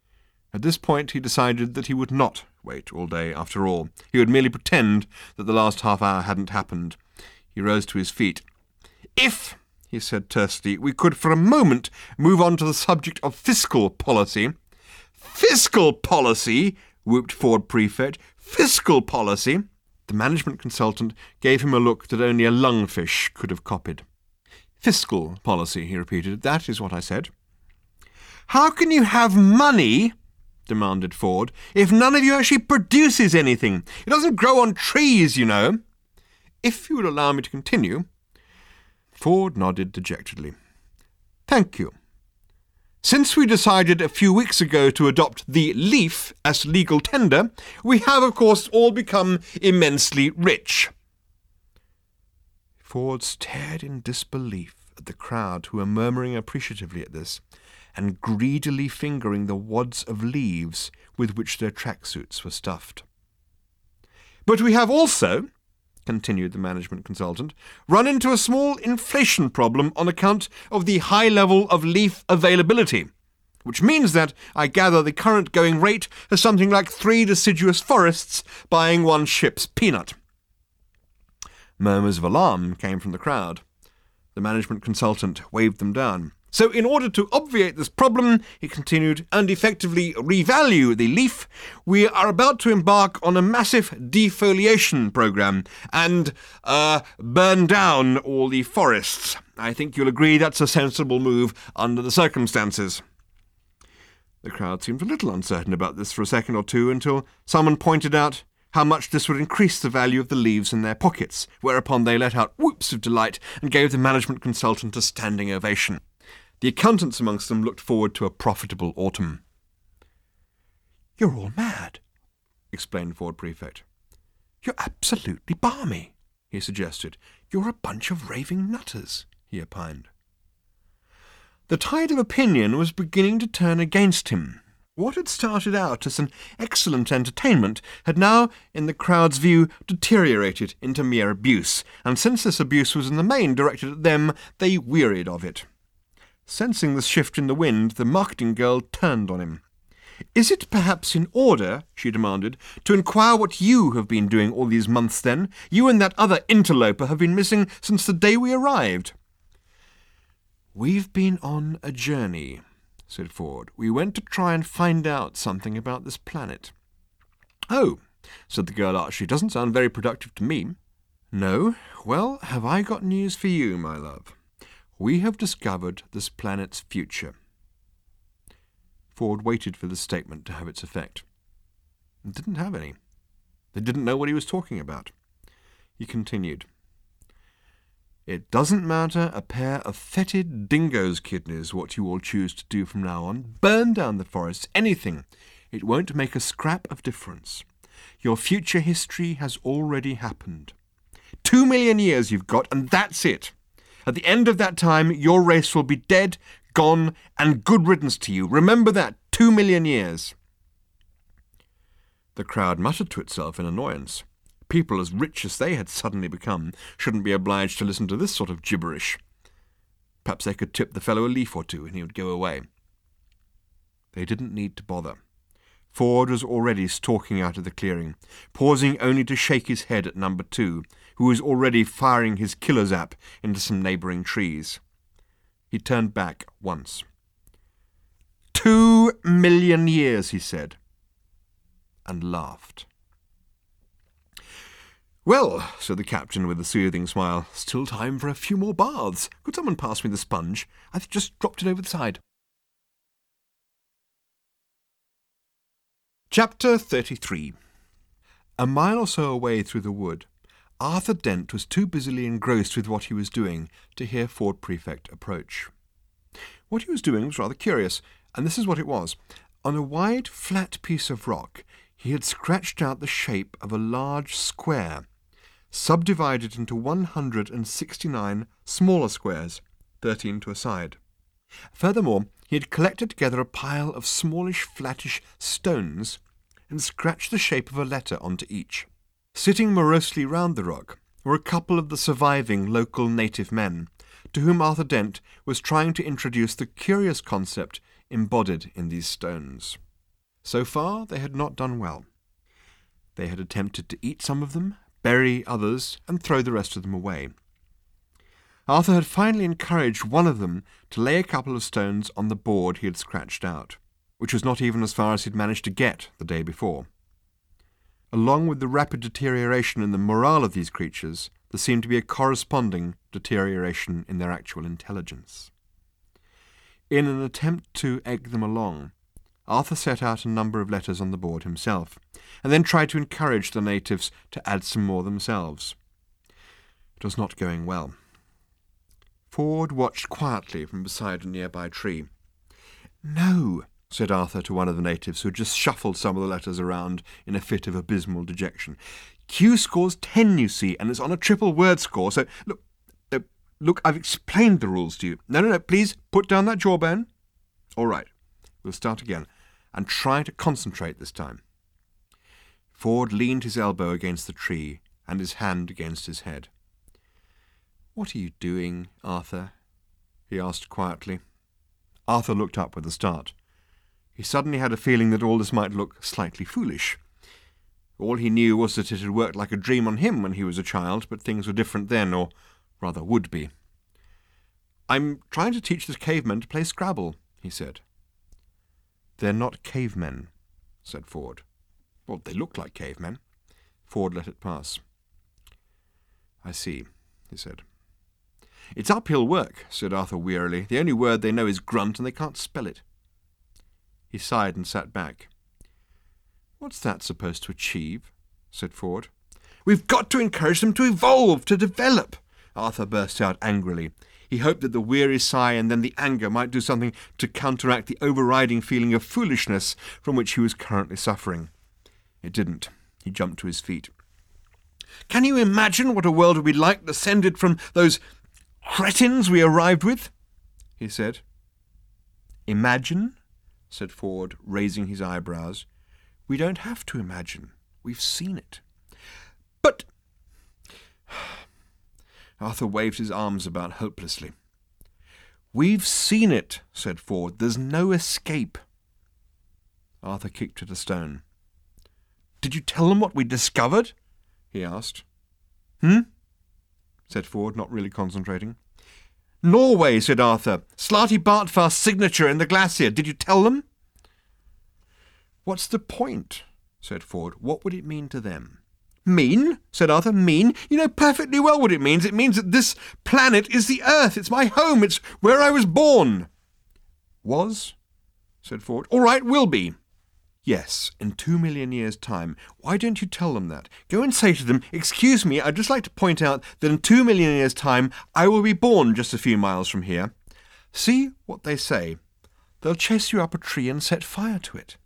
At this point he decided that he would not wait all day after all. He would merely pretend that the last half hour hadn't happened. He rose to his feet. "If," he said tersely, "we could for a moment move on to the subject of fiscal policy." "Fiscal policy?" whooped Ford Prefect. "Fiscal policy?" The management consultant gave him a look that only a lungfish could have copied. "Fiscal policy," he repeated. "That is what I said." "How can you have money," demanded Ford, "if none of you actually produces anything? It doesn't grow on trees, you know." "If you would allow me to continue." Ford nodded dejectedly. "Thank you. Since we decided a few weeks ago to adopt the leaf as legal tender, we have, of course, all become immensely rich." Ford stared in disbelief at the crowd who were murmuring appreciatively at this, and greedily fingering the wads of leaves with which their tracksuits were stuffed. "But we have also," continued the management consultant, "run into a small inflation problem on account of the high level of leaf availability, which means that, I gather, the current going rate is something like 3 deciduous forests buying 1 ship's peanut." Murmurs of alarm came from the crowd. The management consultant waved them down. "So in order to obviate this problem," he continued, "and effectively revalue the leaf, we are about to embark on a massive defoliation program and, burn down all the forests. I think you'll agree that's a sensible move under the circumstances." The crowd seemed a little uncertain about this for a second or two until someone pointed out how much this would increase the value of the leaves in their pockets, whereupon they let out whoops of delight and gave the management consultant a standing ovation. The accountants amongst them looked forward to a profitable autumn. "You're all mad," explained Ford Prefect. "You're absolutely balmy," he suggested. "You're a bunch of raving nutters," he opined. The tide of opinion was beginning to turn against him. What had started out as an excellent entertainment had now, in the crowd's view, deteriorated into mere abuse, and since this abuse was in the main directed at them, they wearied of it. Sensing this shift in the wind, the marketing girl turned on him. "Is it perhaps in order," she demanded, "to inquire what you have been doing all these months then? You and that other interloper have been missing since the day we arrived." "We've been on a journey," said Ford. "We went to try and find out something about this planet." "Oh," said the girl archly, "doesn't sound very productive to me." "No? Well, have I got news for you, my love. We have discovered this planet's future." Ford waited for this statement to have its effect. It didn't have any. They didn't know what he was talking about. He continued. "It doesn't matter a pair of fetid dingo's kidneys what you all choose to do from now on. Burn down the forests, anything. It won't make a scrap of difference. Your future history has already happened. 2 million years you've got, and that's it. At the end of that time, your race will be dead, gone, and good riddance to you. Remember that, 2 million years. The crowd muttered to itself in annoyance. People as rich as they had suddenly become shouldn't be obliged to listen to this sort of gibberish. Perhaps they could tip the fellow a leaf or two and he would go away. They didn't need to bother. Ford was already stalking out of the clearing, pausing only to shake his head at number 2, who was already firing his killer zap into some neighbouring trees. He turned back once. 2 million years, he said, and laughed. "Well," said the captain with a soothing smile, "still time for a few more baths. Could someone pass me the sponge? I've just dropped it over the side." Chapter 33. A mile or so away through the wood, Arthur Dent was too busily engrossed with what he was doing to hear Ford Prefect approach. What he was doing was rather curious, and this is what it was. On a wide, flat piece of rock, he had scratched out the shape of a large square, subdivided into 169 smaller squares, 13 to a side. Furthermore, he had collected together a pile of smallish, flattish stones and scratched the shape of a letter onto each. Sitting morosely round the rock were a couple of the surviving local native men, to whom Arthur Dent was trying to introduce the curious concept embodied in these stones. So far they had not done well. They had attempted to eat some of them, bury others, and throw the rest of them away. Arthur had finally encouraged one of them to lay a couple of stones on the board he had scratched out, which was not even as far as he had managed to get the day before. Along with the rapid deterioration in the morale of these creatures, there seemed to be a corresponding deterioration in their actual intelligence. In an attempt to egg them along, Arthur set out a number of letters on the board himself, and then tried to encourage the natives to add some more themselves. It was not going well. Ford watched quietly from beside a nearby tree. "No," said Arthur to one of the natives who had just shuffled some of the letters around in a fit of abysmal dejection. "Q scores 10, you see, and it's on a triple word score, so look, I've explained the rules to you. No, please, put down that jawbone. All right, we'll start again, and try to concentrate this time." Ford leaned his elbow against the tree and his hand against his head. "What are you doing, Arthur?" he asked quietly. Arthur looked up with a start. He suddenly had a feeling that all this might look slightly foolish. All he knew was that it had worked like a dream on him when he was a child, but things were different then, or rather would be. "I'm trying to teach the cavemen to play Scrabble," he said. "They're not cavemen," said Ford. "Well, they look like cavemen." Ford let it pass. "I see," he said. "It's uphill work," said Arthur wearily. "The only word they know is grunt, and they can't spell it." He sighed and sat back. "What's that supposed to achieve?" said Ford. "We've got to encourage them to evolve, to develop," Arthur burst out angrily. He hoped that the weary sigh and then the anger might do something to counteract the overriding feeling of foolishness from which he was currently suffering. It didn't. He jumped to his feet. "Can you imagine what a world would be like descended from those cretins we arrived with?" he said. "Imagine?" said Ford, raising his eyebrows. "We don't have to imagine. We've seen it." "But—" Arthur waved his arms about hopelessly. "We've seen it," said Ford. "There's no escape." Arthur kicked at a stone. "Did you tell them what we discovered?" he asked. Said Ford, not really concentrating. "Norway," said Arthur. "Slarty Bartfast's signature in the glacier. Did you tell them?" "What's the point?" said Ford. "What would it mean to them?" "Mean?" said Arthur. "Mean? You know perfectly well what it means. It means that this planet is the Earth. It's my home. It's where I was born." "Was?" said Ford. "All right, will be." "Yes, in 2 million years' time. Why don't you tell them that? Go and say to them, 'Excuse me, I'd just like to point out that in 2 million years' time I will be born just a few miles from here.' See what they say. They'll chase you up a tree and set fire to it."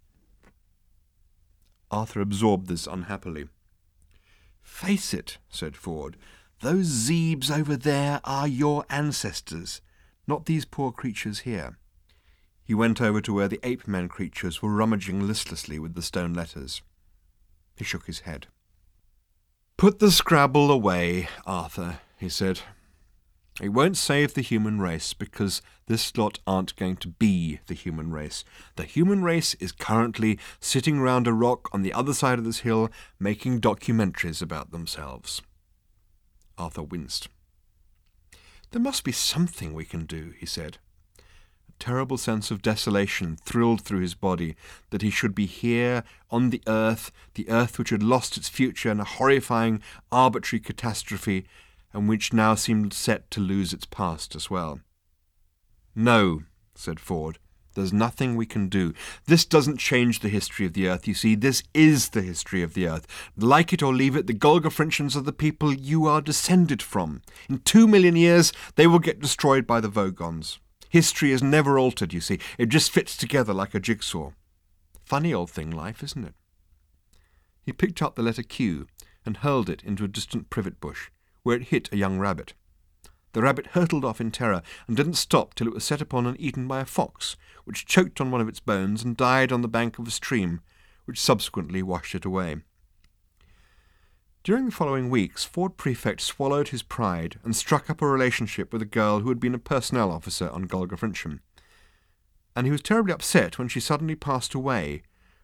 Arthur absorbed this unhappily. "Face it," said Ford. "Those Zeebs over there are your ancestors, not these poor creatures here." He went over to where the ape-men creatures were rummaging listlessly with the stone letters. He shook his head. "Put the Scrabble away, Arthur," he said. "It won't save the human race, because this lot aren't going to be the human race. The human race is currently sitting round a rock on the other side of this hill, making documentaries about themselves." Arthur winced. "There must be something we can do," he said. A terrible sense of desolation thrilled through his body, that he should be here on the earth which had lost its future in a horrifying, arbitrary catastrophe, and which now seemed set to lose its past as well. "No," said Ford, "there's nothing we can do. This doesn't change the history of the Earth, you see. This is the history of the Earth. Like it or leave it, the Golgafrinchans are the people you are descended from. In 2 million years, they will get destroyed by the Vogons. History is never altered, you see. It just fits together like a jigsaw. Funny old thing, life, isn't it?" He picked up the letter Q and hurled it into a distant privet bush, where it hit a young rabbit. The rabbit hurtled off in terror and didn't stop till it was set upon and eaten by a fox, which choked on one of its bones and died on the bank of a stream, which subsequently washed it away. During the following weeks, Ford Prefect swallowed his pride and struck up a relationship with a girl who had been a personnel officer on Golgafrincham. And he was terribly upset when she suddenly passed away,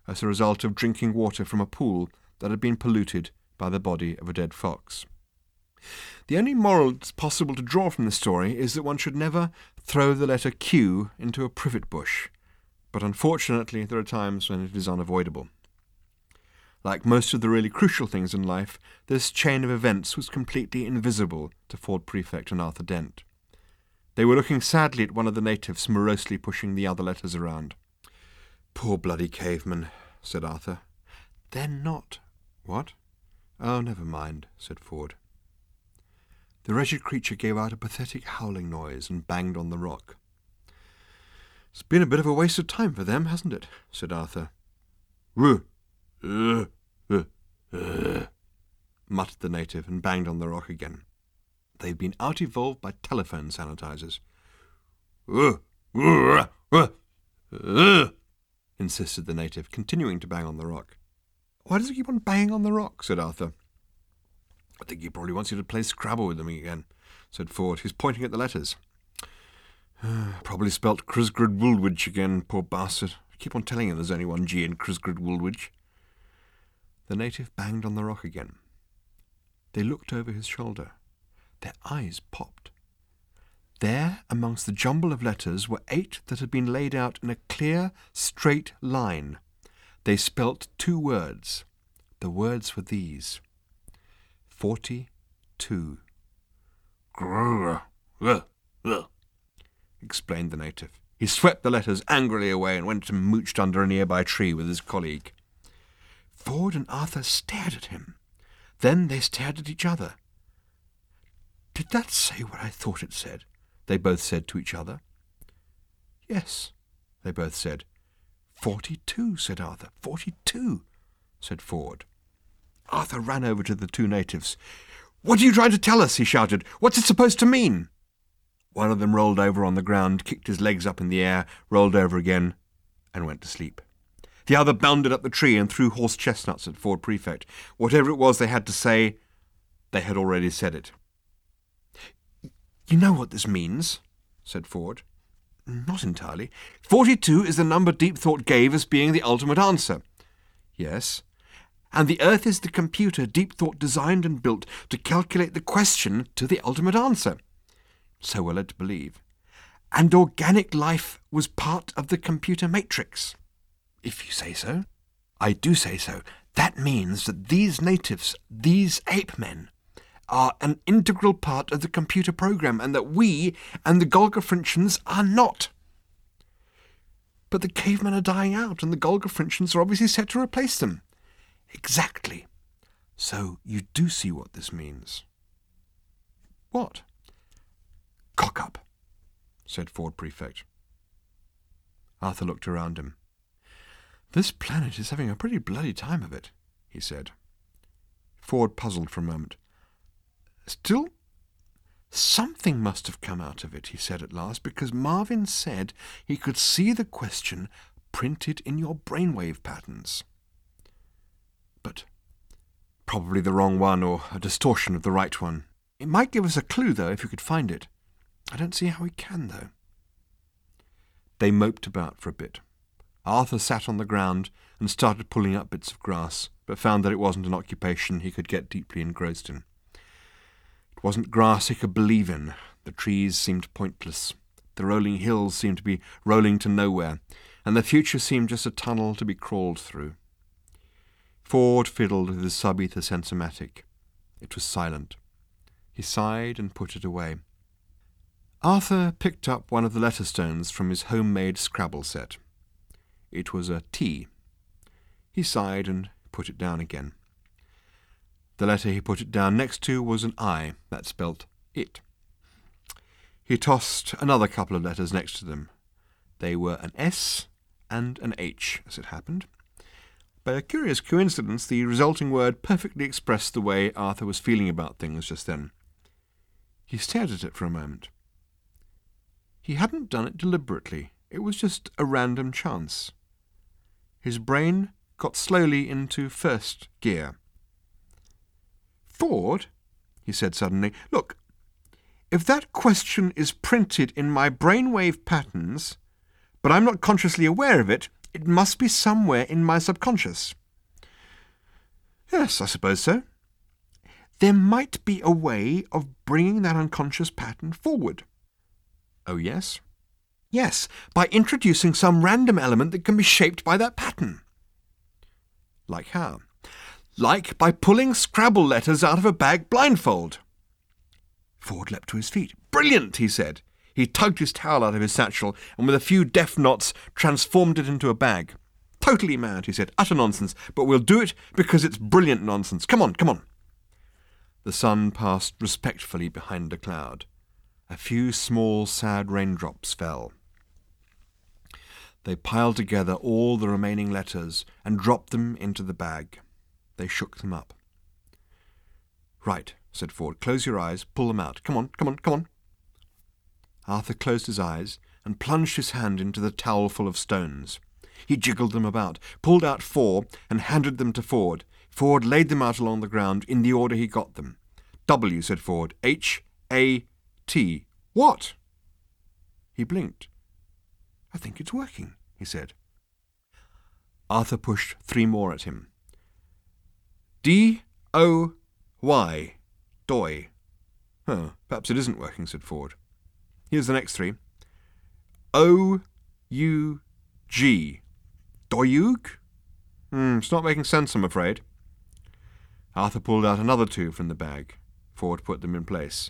as a result of drinking water from a pool that had been polluted by the body of a dead fox. The only moral it's possible to draw from the story is that one should never throw the letter Q into a privet bush, but unfortunately there are times when it is unavoidable. Like most of the really crucial things in life, this chain of events was completely invisible to Ford Prefect and Arthur Dent. They were looking sadly at one of the natives morosely pushing the other letters around. "Poor bloody caveman," said Arthur. "They're not—" "What?" "Oh, never mind," said Ford. The wretched creature gave out a pathetic howling noise and banged on the rock. "It's been a bit of a waste of time for them, hasn't it?" said Arthur. Muttered the native and banged on the rock again. "They've been out-evolved by telephone sanitizers." Insisted the native, continuing to bang on the rock. "Why does he keep on banging on the rock?" said Arthur. "I think he probably wants you to play Scrabble with him again," said Ford. "He's pointing at the letters." "Probably spelt Crisgrid Woolwich again, poor bastard. I keep on telling him there's only one G in Crisgrid Woolwich." The native banged on the rock again. They looked over his shoulder. Their eyes popped. There, amongst the jumble of letters, were 8 that had been laid out in a clear, straight line. They spelt 2 words. The words were these: 42. Explained the native. He swept the letters angrily away and went and mooched under a nearby tree with his colleague. Ford and Arthur stared at him. Then they stared at each other. "Did that say what I thought it said?" they both said to each other. "Yes," they both said. 42, said Arthur. 42, said Ford. Arthur ran over to the 2 natives. "What are you trying to tell us?" he shouted. "What's it supposed to mean?" One of them rolled over on the ground, kicked his legs up in the air, rolled over again, and went to sleep. The other bounded up the tree and threw horse chestnuts at Ford Prefect. Whatever it was they had to say, they had already said it. "You know what this means?" said Ford. "Not entirely." 42 is the number Deep Thought gave as being the ultimate answer. "Yes." "And the Earth is the computer Deep Thought designed and built to calculate the question to the ultimate answer." So we're led to believe. "And organic life was part of the computer matrix." "If you say so." "I do say so. That means that these natives, these ape men, are an integral part of the computer program, and that we and the Golgafrinchians are not." "But the cavemen are dying out, and the Golgafrinchians are obviously set to replace them." "Exactly. So you do see what this means." "What?" "Cock up," said Ford Prefect. Arthur looked around him. "This planet is having a pretty bloody time of it," he said. Ford puzzled for a moment. "Still, something must have come out of it," he said at last, "because Marvin said he could see the question printed in your brainwave patterns." "But probably the wrong one, or a distortion of the right one. It might give us a clue, though, if you could find it. I don't see how we can, though." They moped about for a bit. Arthur sat on the ground and started pulling up bits of grass, but found that it wasn't an occupation he could get deeply engrossed in. It wasn't grass he could believe in. The trees seemed pointless. The rolling hills seemed to be rolling to nowhere, and the future seemed just a tunnel to be crawled through. Ford fiddled with his sub-ether sensomatic. It was silent. He sighed and put it away. Arthur picked up one of the letter stones from his homemade Scrabble set. It was a T. He sighed and put it down again. The letter he put it down next to was an I, that spelt it. He tossed another couple of letters next to them. They were an S and an H, as it happened. By a curious coincidence, the resulting word perfectly expressed the way Arthur was feeling about things just then. He stared at it for a moment. He hadn't done it deliberately. It was just a random chance. His brain got slowly into first gear. "Ford," he said suddenly, "look, if that question is printed in my brainwave patterns, but I'm not consciously aware of it, It must be somewhere in my subconscious. Yes, I suppose so. There might be a way of bringing that unconscious pattern forward. Oh, yes? Yes, by introducing some random element that can be shaped by that pattern. Like how? Like by pulling Scrabble letters out of a bag blindfold. Ford leapt to his feet. Brilliant, he said. He tugged his towel out of his satchel and with a few deft knots transformed it into a bag. Totally mad, he said. Utter nonsense, but we'll do it because it's brilliant nonsense. Come on, come on. The sun passed respectfully behind a cloud. A few small, sad raindrops fell. They piled together all the remaining letters and dropped them into the bag. They shook them up. Right, said Ford. Close your eyes. Pull them out. Come on, come on, come on. Arthur closed his eyes and plunged his hand into the towel full of stones. He jiggled them about, pulled out 4 and handed them to Ford. Ford laid them out along the ground in the order he got them. W, said Ford. H-A-T. What? He blinked. I think it's working, he said. Arthur pushed 3 more at him. D-O-Y. Doy. Perhaps it isn't working, said Ford. Here's the next 3. O-U-G. Doyug? It's not making sense, I'm afraid. Arthur pulled out another 2 from the bag. Ford put them in place.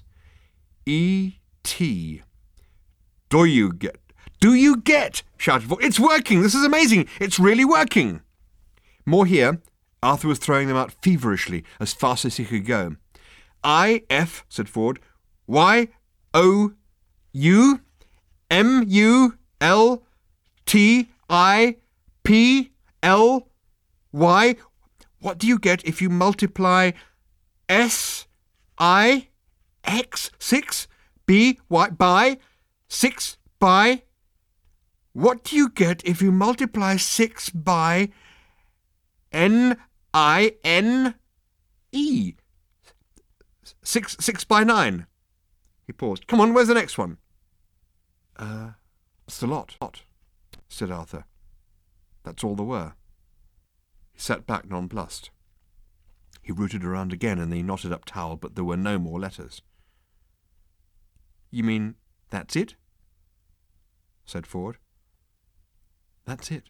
E-T. Do you get? Do you get? Shouted Ford. It's working! This is amazing! It's really working! More here. Arthur was throwing them out feverishly, as fast as he could go. I-F, said Ford. Y-O-U-M-U-L-T-I-P-L-Y. What do you get if you multiply S-I-X 6 B-Y by 6 by... What do you get if you multiply 6 by N-I-N-E? 6 by 9. He paused. Come on, where's the next one? It's a lot, said Arthur. That's all there were. He sat back nonplussed. He rooted around again in the knotted-up towel, but there were no more letters. You mean that's it? Said Ford. That's it.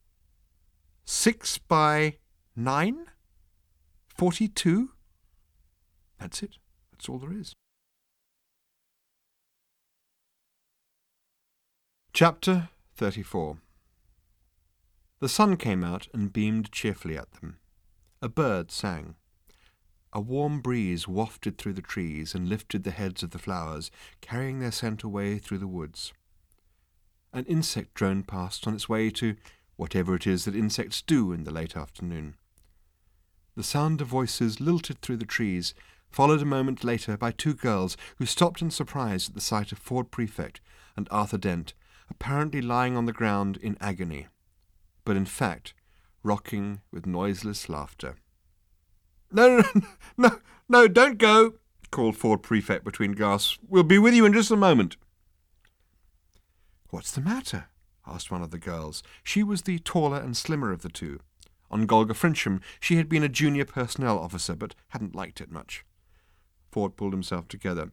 6 by 9? 42? That's it. That's all there is. Chapter 34. The sun came out and beamed cheerfully at them. A bird sang. A warm breeze wafted through the trees and lifted the heads of the flowers, carrying their scent away through the woods. An insect droned past on its way to whatever it is that insects do in the late afternoon. The sound of voices lilted through the trees, followed a moment later by 2 girls who stopped in surprise at the sight of Ford Prefect and Arthur Dent, apparently lying on the ground in agony, but in fact rocking with noiseless laughter. No, don't go, called Ford Prefect between gasps. We'll be with you in just a moment. What's the matter? Asked one of the girls. She was the taller and slimmer of the 2. On Golga Frinsham she had been a junior personnel officer, but hadn't liked it much. Ford pulled himself together.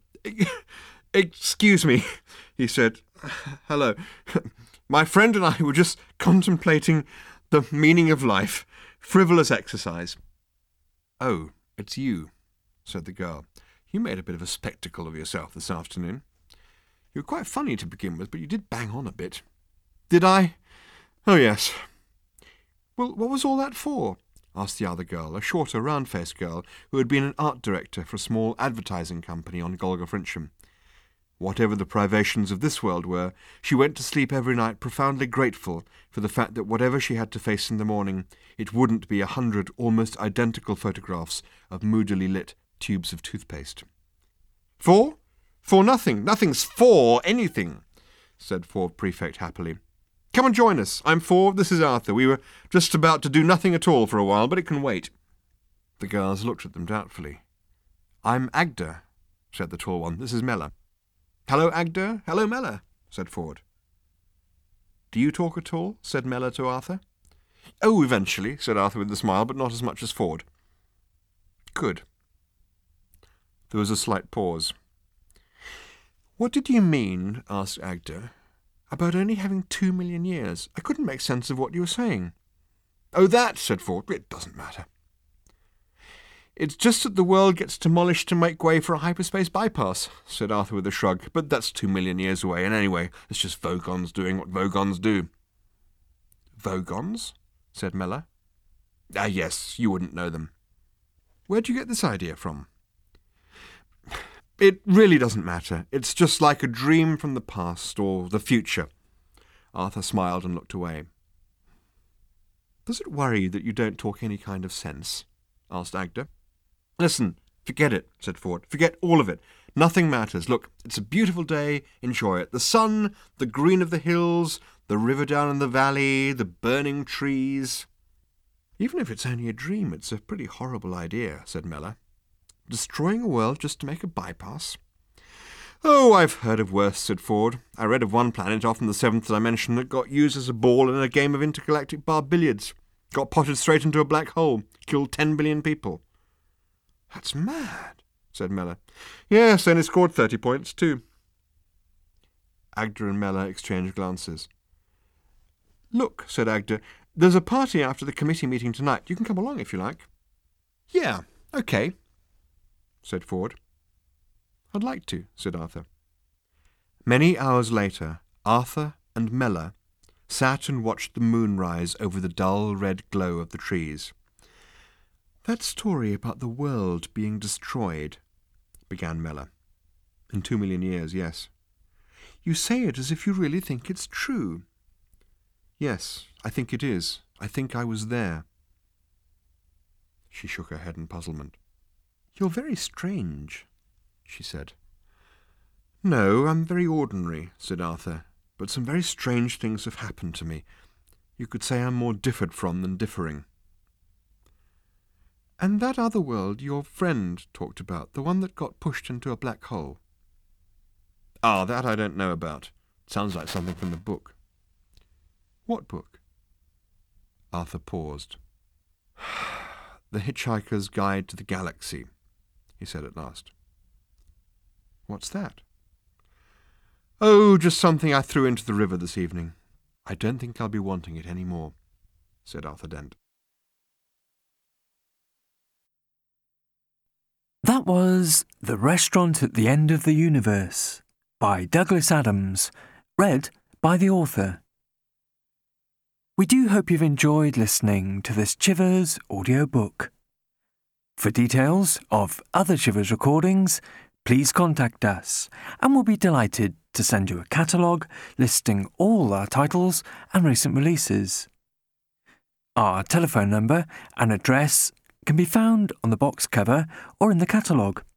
Excuse me, he said. Hello. My friend and I were just contemplating the meaning of life. Frivolous exercise. Oh, it's you, said the girl. You made a bit of a spectacle of yourself this afternoon. You were quite funny to begin with, but you did bang on a bit. Did I? Oh, yes. Well, what was all that for? Asked the other girl, a shorter, round-faced girl who had been an art director for a small advertising company on Golga Frinsham. Whatever the privations of this world were, she went to sleep every night profoundly grateful for the fact that whatever she had to face in the morning, it wouldn't be 100 almost identical photographs of moodily lit tubes of toothpaste. For? For nothing. Nothing's for anything, said Ford Prefect happily. Come and join us. I'm Ford, this is Arthur. We were just about to do nothing at all for a while, but it can wait. The girls looked at them doubtfully. I'm Agda, said the tall one. This is Mella. Hello, Agda. Hello, Mella, said Ford. Do you talk at all? Said Mellor to Arthur. Oh, eventually, said Arthur with a smile, but not as much as Ford. Good. There was a slight pause. What did you mean, asked Agda, about only having 2 million years? I couldn't make sense of what you were saying. Oh, that, said Ford. It doesn't matter. It's just that the world gets demolished to make way for a hyperspace bypass, said Arthur with a shrug, but that's 2 million years away, and anyway, it's just Vogons doing what Vogons do. Vogons? Said Mellor. Ah, yes, you wouldn't know them. Where'd you get this idea from? It really doesn't matter. It's just like a dream from the past or the future. Arthur smiled and looked away. Does it worry you that you don't talk any kind of sense? Asked Agda. Listen, forget it, said Ford. Forget all of it. Nothing matters. Look, it's a beautiful day. Enjoy it. The sun, the green of the hills, the river down in the valley, the burning trees. Even if it's only a dream, it's a pretty horrible idea, said Mellor. Destroying a world just to make a bypass? Oh, I've heard of worse, said Ford. I read of one planet off in the 7th dimension that got used as a ball in a game of intergalactic bar billiards. Got potted straight into a black hole. Killed 10 billion people. That's mad, said Mellor. Yes, and he scored 30 points, too. Agda and Mellor exchanged glances. Look, said Agda, there's a party after the committee meeting tonight. You can come along if you like. Yeah, OK, said Ford. I'd like to, said Arthur. Many hours later, Arthur and Mellor sat and watched the moon rise over the dull red glow of the trees. That story about the world being destroyed, began Mellor. In 2 million years, yes. You say it as if you really think it's true. Yes, I think it is. I think I was there. She shook her head in puzzlement. You're very strange, she said. No, I'm very ordinary, said Arthur, but some very strange things have happened to me. You could say I'm more differed from than differing. And that other world your friend talked about, the one that got pushed into a black hole? Ah, that I don't know about. Sounds like something from the book. What book? Arthur paused. The Hitchhiker's Guide to the Galaxy, he said at last. What's that? Oh, just something I threw into the river this evening. I don't think I'll be wanting it any more, said Arthur Dent. That was The Restaurant at the End of the Universe by Douglas Adams, read by the author. We do hope you've enjoyed listening to this Chivers audiobook. For details of other Chivers recordings, please contact us, and we'll be delighted to send you a catalogue listing all our titles and recent releases. Our telephone number and address can be found on the box cover or in the catalogue.